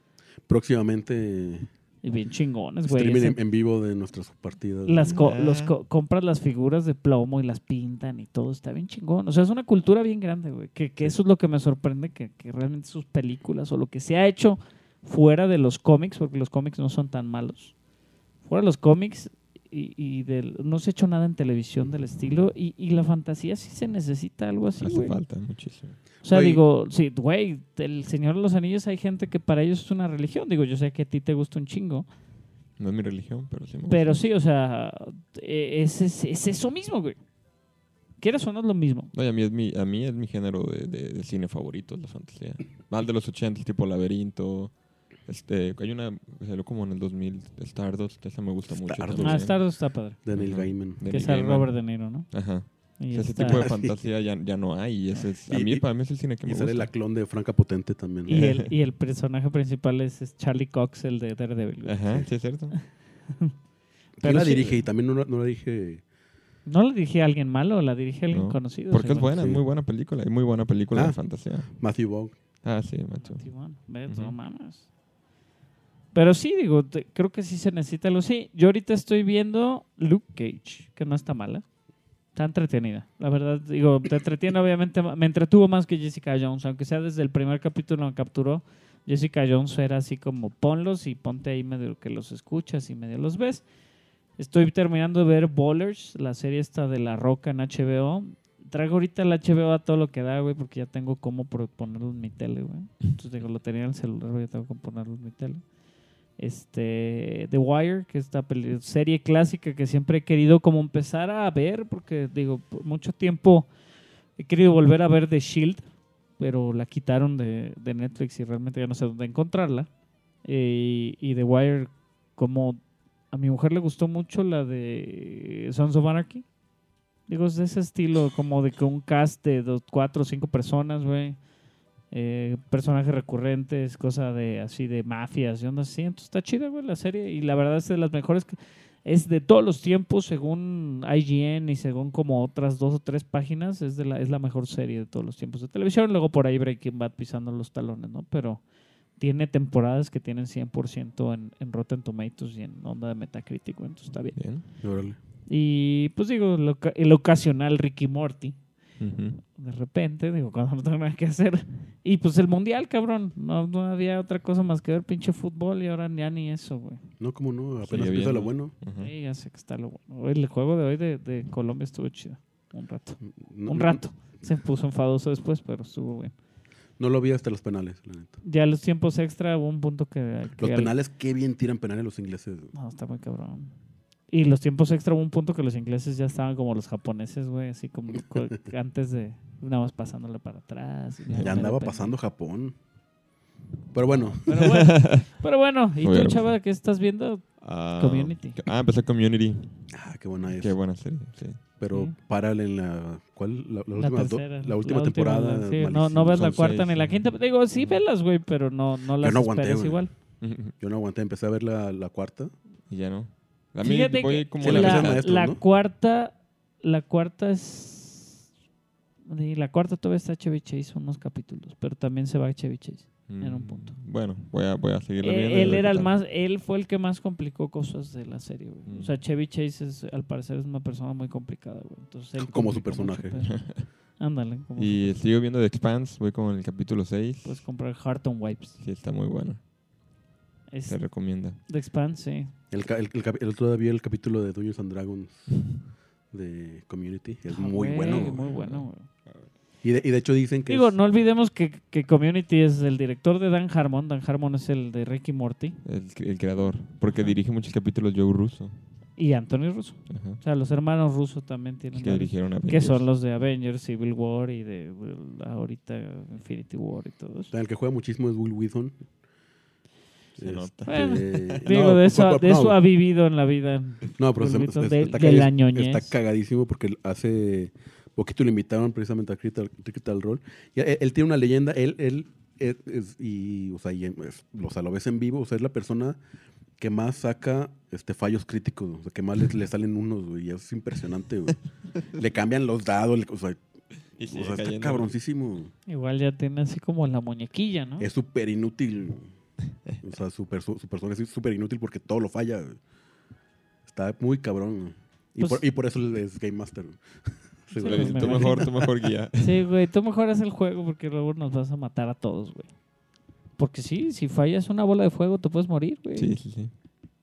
Speaker 2: Próximamente
Speaker 3: y bien chingones, güey.
Speaker 2: streaming
Speaker 3: Ese-
Speaker 2: en, en vivo de nuestras partidas.
Speaker 3: Las co-
Speaker 4: Ah.
Speaker 3: los co- compras las figuras de plomo y las pintan y todo, está bien chingón. O sea, es una cultura bien grande, güey. Que, que eso es lo que me sorprende, que, que realmente sus películas o lo que se ha hecho fuera de los cómics, porque los cómics no son tan malos. Fuera de los cómics, y, y del, no se ha hecho nada en televisión del estilo y, y la fantasía sí se necesita algo así,
Speaker 4: Hace
Speaker 3: güey.
Speaker 4: falta muchísimo.
Speaker 3: O sea,
Speaker 2: Güey.
Speaker 3: digo, sí, güey, el Señor de los Anillos hay gente que para ellos es una religión. Digo, yo sé que a ti te gusta un chingo,
Speaker 4: No es mi religión, pero sí me gusta.
Speaker 3: pero sí, o sea, eh, es, es, es eso mismo, güey. ¿Quieres o no es lo mismo?
Speaker 4: No, y a mí es mi, a mí es mi género de, de, de cine favorito, la fantasía. Más de los ochentas, tipo Laberinto. Este, hay una que salió como en el dos mil, Stardust, esa me gusta mucho.
Speaker 2: Stardust.
Speaker 4: también.
Speaker 3: Ah, Stardust está padre.
Speaker 2: De Neil
Speaker 4: Ajá.
Speaker 2: Gaiman.
Speaker 4: De
Speaker 3: Que
Speaker 4: Neil
Speaker 3: sale
Speaker 4: Gaiman.
Speaker 3: Robert De Niro, ¿no?
Speaker 4: Ajá.
Speaker 3: Y
Speaker 4: O sea, ese
Speaker 3: está-
Speaker 4: tipo de
Speaker 2: Sí.
Speaker 4: fantasía ya, ya no hay. Y ese es, a
Speaker 2: Y-
Speaker 4: mí,
Speaker 2: y-
Speaker 4: para mí es el cine que me
Speaker 2: Y sale
Speaker 4: gusta.
Speaker 2: la clon de Franca Potente también.
Speaker 3: Y el, y el personaje principal es, es Charlie Cox, el de Daredevil. güey.
Speaker 4: Ajá, sí es cierto.
Speaker 2: ¿Quién
Speaker 3: Pero
Speaker 2: la
Speaker 3: sí,
Speaker 2: dirige?
Speaker 3: güey.
Speaker 2: Y también no, la- no la dirige...
Speaker 3: ¿No la dirigí a alguien malo? ¿La dirigí a alguien
Speaker 4: No,
Speaker 3: conocido?
Speaker 4: Porque es
Speaker 3: seguro.
Speaker 4: buena,
Speaker 2: Sí.
Speaker 4: es muy buena película. Es muy buena película
Speaker 2: Ah.
Speaker 4: de fantasía.
Speaker 2: Matthew Vaughn.
Speaker 4: Ah, sí, macho.
Speaker 3: Timón, ve,
Speaker 4: Ujú.
Speaker 3: no mames. Pero sí, digo, te- creo que sí se necesita algo. Sí, yo ahorita estoy viendo Luke Cage, que no está mala. Está entretenida. La verdad, digo, te entretiene, obviamente. Me entretuvo más que Jessica Jones, aunque sea desde el primer capítulo me capturó. Jessica Jones era así como ponlos y ponte ahí medio que los escuchas y medio los ves. Estoy terminando de ver Ballers, la serie esta de La Roca en H B O. Traigo ahorita el H B O a todo lo que da, güey, porque ya tengo cómo pro- ponerlo en mi tele, güey. Entonces digo, lo tenía en el celular, güey, ya tengo que ponerlo en mi tele. Este, The Wire, que es esta peli- serie clásica que siempre he querido como empezar a ver, porque digo, por mucho tiempo he querido volver a ver The Shield, pero la quitaron de, de Netflix y realmente ya no sé dónde encontrarla. Eh, y, y The Wire, como a mi mujer le gustó mucho la de Sons of Anarchy. Digo, es de ese estilo, como de que un cast de dos, cuatro o cinco personas, güey. Eh, personajes recurrentes, cosa de así de mafias y ondas así. Entonces está chida, güey, la serie. Y la verdad es de las mejores. Que, es de todos los tiempos, según I G N y según como otras dos o tres páginas, es, de la, es la mejor serie de todos los tiempos de televisión. Luego por ahí Breaking Bad pisando los talones, ¿no? Pero tiene temporadas que tienen cien por ciento en, en Rotten Tomatoes y en onda de Metacritic, güey, entonces está bien.
Speaker 4: Bien.
Speaker 2: Órale.
Speaker 3: Y pues digo, lo, el ocasional Ricky Morty,
Speaker 4: Ujú.
Speaker 3: de repente, digo, cuando no tengo nada que hacer. Y pues el mundial, cabrón, no, no había otra cosa más que ver pinche fútbol y ahora ya ni eso, güey.
Speaker 2: No, cómo no, apenas
Speaker 4: Sigue
Speaker 2: empieza
Speaker 4: viendo.
Speaker 2: lo bueno.
Speaker 4: Ujú.
Speaker 3: Sí, ya sé que está lo bueno. El juego de hoy de, de Colombia estuvo chido, un rato.
Speaker 2: No-
Speaker 3: Un
Speaker 2: no-
Speaker 3: rato. Se puso enfadoso después, pero estuvo bien.
Speaker 2: No lo vi hasta los penales, la neta.
Speaker 3: Ya los tiempos extra hubo un punto que... que
Speaker 2: Los
Speaker 3: al-
Speaker 2: penales, qué bien tiran penales los ingleses.
Speaker 3: No, está muy cabrón. Y los tiempos extra hubo un punto que los ingleses ya estaban como los japoneses, güey, así como co- antes de nada más pasándole para atrás. y
Speaker 2: Ya
Speaker 3: de
Speaker 2: andaba
Speaker 3: repente.
Speaker 2: pasando Japón. Pero bueno,
Speaker 3: Pero bueno, pero bueno, ¿y
Speaker 4: Muy
Speaker 3: tú,
Speaker 4: bien.
Speaker 3: chava, qué estás viendo?
Speaker 4: Ah,
Speaker 3: Community.
Speaker 4: Ah, empecé Community.
Speaker 2: ah, qué buena es.
Speaker 4: Qué buena serie, sí.
Speaker 2: Pero
Speaker 3: Sí.
Speaker 2: párale en la... ¿Cuál? La, la
Speaker 3: La
Speaker 2: última, do-
Speaker 3: tercera.
Speaker 2: la última temporada.
Speaker 3: sí, no,
Speaker 2: malísima.
Speaker 3: no ves la
Speaker 4: Son
Speaker 3: cuarta
Speaker 4: seis,
Speaker 3: ni la
Speaker 4: sí.
Speaker 3: quinta. Digo, sí, velas, güey, pero no, no las
Speaker 2: no aguanté,
Speaker 3: esperes
Speaker 2: güey.
Speaker 3: igual.
Speaker 2: Yo no aguanté, empecé a ver la, la cuarta.
Speaker 4: Y ya no. A mí
Speaker 3: Fíjate
Speaker 4: voy
Speaker 3: que
Speaker 4: como
Speaker 2: Sí,
Speaker 4: a
Speaker 2: la
Speaker 4: la
Speaker 2: empiezan
Speaker 3: la,
Speaker 4: mitad.
Speaker 2: maestros,
Speaker 3: la
Speaker 2: ¿no?
Speaker 3: cuarta, la cuarta es... sí, la cuarta todavía está Chevy Chase, unos capítulos, pero también se va Chevy Chase. en un punto.
Speaker 4: Mm, Bueno, voy a, voy a seguirla
Speaker 3: Eh,
Speaker 4: viendo. y a
Speaker 3: él
Speaker 4: ver
Speaker 3: era
Speaker 4: qué
Speaker 3: el
Speaker 4: tal.
Speaker 3: más, él fue el que más complicó cosas de la serie, güey.
Speaker 4: Mm.
Speaker 3: O sea, Chevy Chase es, al parecer es una persona muy complicada, güey. Entonces él
Speaker 2: Como su
Speaker 3: complicó mucho
Speaker 2: personaje.
Speaker 3: pedo. Ándale, como
Speaker 4: Y
Speaker 3: su-
Speaker 4: sigo viendo The Expanse, voy como en el capítulo seis.
Speaker 3: puedes comprar Harton Wipes.
Speaker 4: Sí, está muy bueno.
Speaker 3: Es
Speaker 4: Se recomienda.
Speaker 3: The Expanse, sí.
Speaker 2: El, ca- el, el, cap- el otro día vi el capítulo de Dungeons and Dragons de Community. Es
Speaker 3: Ah,
Speaker 2: muy
Speaker 3: güey,
Speaker 2: bueno.
Speaker 3: Muy bueno, güey.
Speaker 2: Y de, y de hecho dicen que
Speaker 3: Digo,
Speaker 2: es-
Speaker 3: no olvidemos que, que Community es el director de Dan Harmon. Dan Harmon es el de Ricky Morty.
Speaker 4: El, el creador. Porque
Speaker 3: Ajá.
Speaker 4: dirige muchos capítulos Joe Russo.
Speaker 3: Y Anthony Russo.
Speaker 4: Ajá.
Speaker 3: O sea, los hermanos Russo también tienen
Speaker 4: Que
Speaker 3: varios.
Speaker 4: dirigieron a
Speaker 3: Que son los de Avengers, Civil War y de well, ahorita Infinity War y todo eso.
Speaker 2: el que juega muchísimo es Will Wheaton.
Speaker 4: Se nota.
Speaker 3: Bueno,
Speaker 2: Este,
Speaker 3: Digo,
Speaker 2: no,
Speaker 3: de, eso,
Speaker 2: no,
Speaker 3: de eso ha vivido en la vida.
Speaker 2: No, pero
Speaker 3: Will
Speaker 2: se-
Speaker 3: Wheaton
Speaker 2: es-
Speaker 3: de-
Speaker 2: está,
Speaker 3: de la
Speaker 2: cagadi-
Speaker 3: ñoñez.
Speaker 2: está cagadísimo porque hace poquito lo invitaron precisamente a Critical, Critical Role. Y él, él tiene una leyenda, él, él es, es- y, o sea, y es- o sea, lo ves en vivo, o sea, es la persona que más saca este fallos críticos, o sea, que más le, le salen unos, güey, y es impresionante, güey. Le cambian los dados, le- o sea,
Speaker 4: Y
Speaker 2: o
Speaker 4: sigue
Speaker 2: sea, está
Speaker 4: cayendo.
Speaker 2: cabroncísimo.
Speaker 3: Igual ya tiene así como la muñequilla, ¿no?
Speaker 2: Es súper inútil. O sea, su, perso- su persona es súper inútil porque todo lo falla. güey. Está muy cabrón. Y,
Speaker 3: Pues-
Speaker 2: por, y por eso él es Game Master. güey.
Speaker 3: Sí,
Speaker 4: Le
Speaker 3: me
Speaker 4: dice, tú
Speaker 3: imagino.
Speaker 4: mejor, tú mejor guía.
Speaker 3: Sí, güey, tú mejoras el juego porque luego nos vas a matar a todos, güey. Porque sí, si fallas una bola de fuego te puedes morir, güey.
Speaker 4: Sí, sí, sí.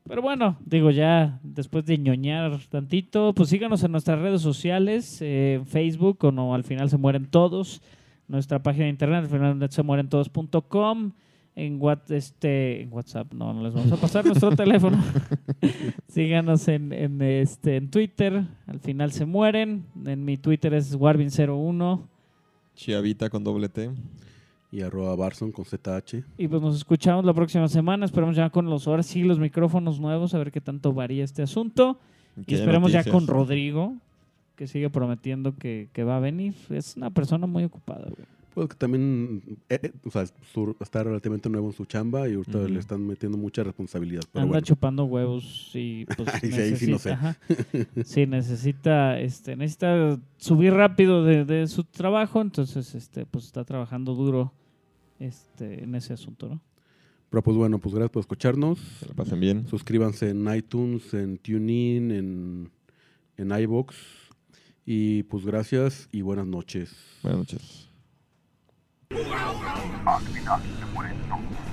Speaker 3: Pero bueno, digo ya, después de ñoñar tantito, pues síganos en nuestras redes sociales, eh, en Facebook, o no, al final se mueren todos, nuestra página de internet, al final se mueren todos punto com, en, what, este, en WhatsApp, no, no les vamos a pasar nuestro teléfono. Síganos en, en, este, en Twitter, al final se mueren, en mi Twitter es warvin cero uno.
Speaker 4: Chiavita con doble T.
Speaker 2: Y arroba Barson con Z H.
Speaker 3: Y pues nos escuchamos la próxima semana. Esperamos ya con los, ahora sí, los micrófonos nuevos, a ver qué tanto varía este asunto. Y esperemos ya con Rodrigo, que sigue prometiendo que, que va a venir. Es una persona muy ocupada, güey.
Speaker 2: Pues que también eh, eh, o sea, su- está relativamente nuevo en su chamba y ahorita
Speaker 4: Ujú.
Speaker 2: le están metiendo mucha responsabilidad. Pero
Speaker 3: Anda
Speaker 2: bueno,
Speaker 3: chupando huevos y pues
Speaker 2: Ahí sí, ahí sí no sé.
Speaker 3: ajá. Sí, necesita, este, necesita subir rápido de, de su trabajo, entonces este, pues está trabajando duro este, en ese asunto, ¿no?
Speaker 2: pero pues bueno, pues gracias por escucharnos.
Speaker 4: Que la pasen bien.
Speaker 2: Suscríbanse en iTunes, en TuneIn, en, en iVoox. Y pues gracias y buenas noches.
Speaker 4: Buenas noches.
Speaker 1: Akmi Naki se mueren todos.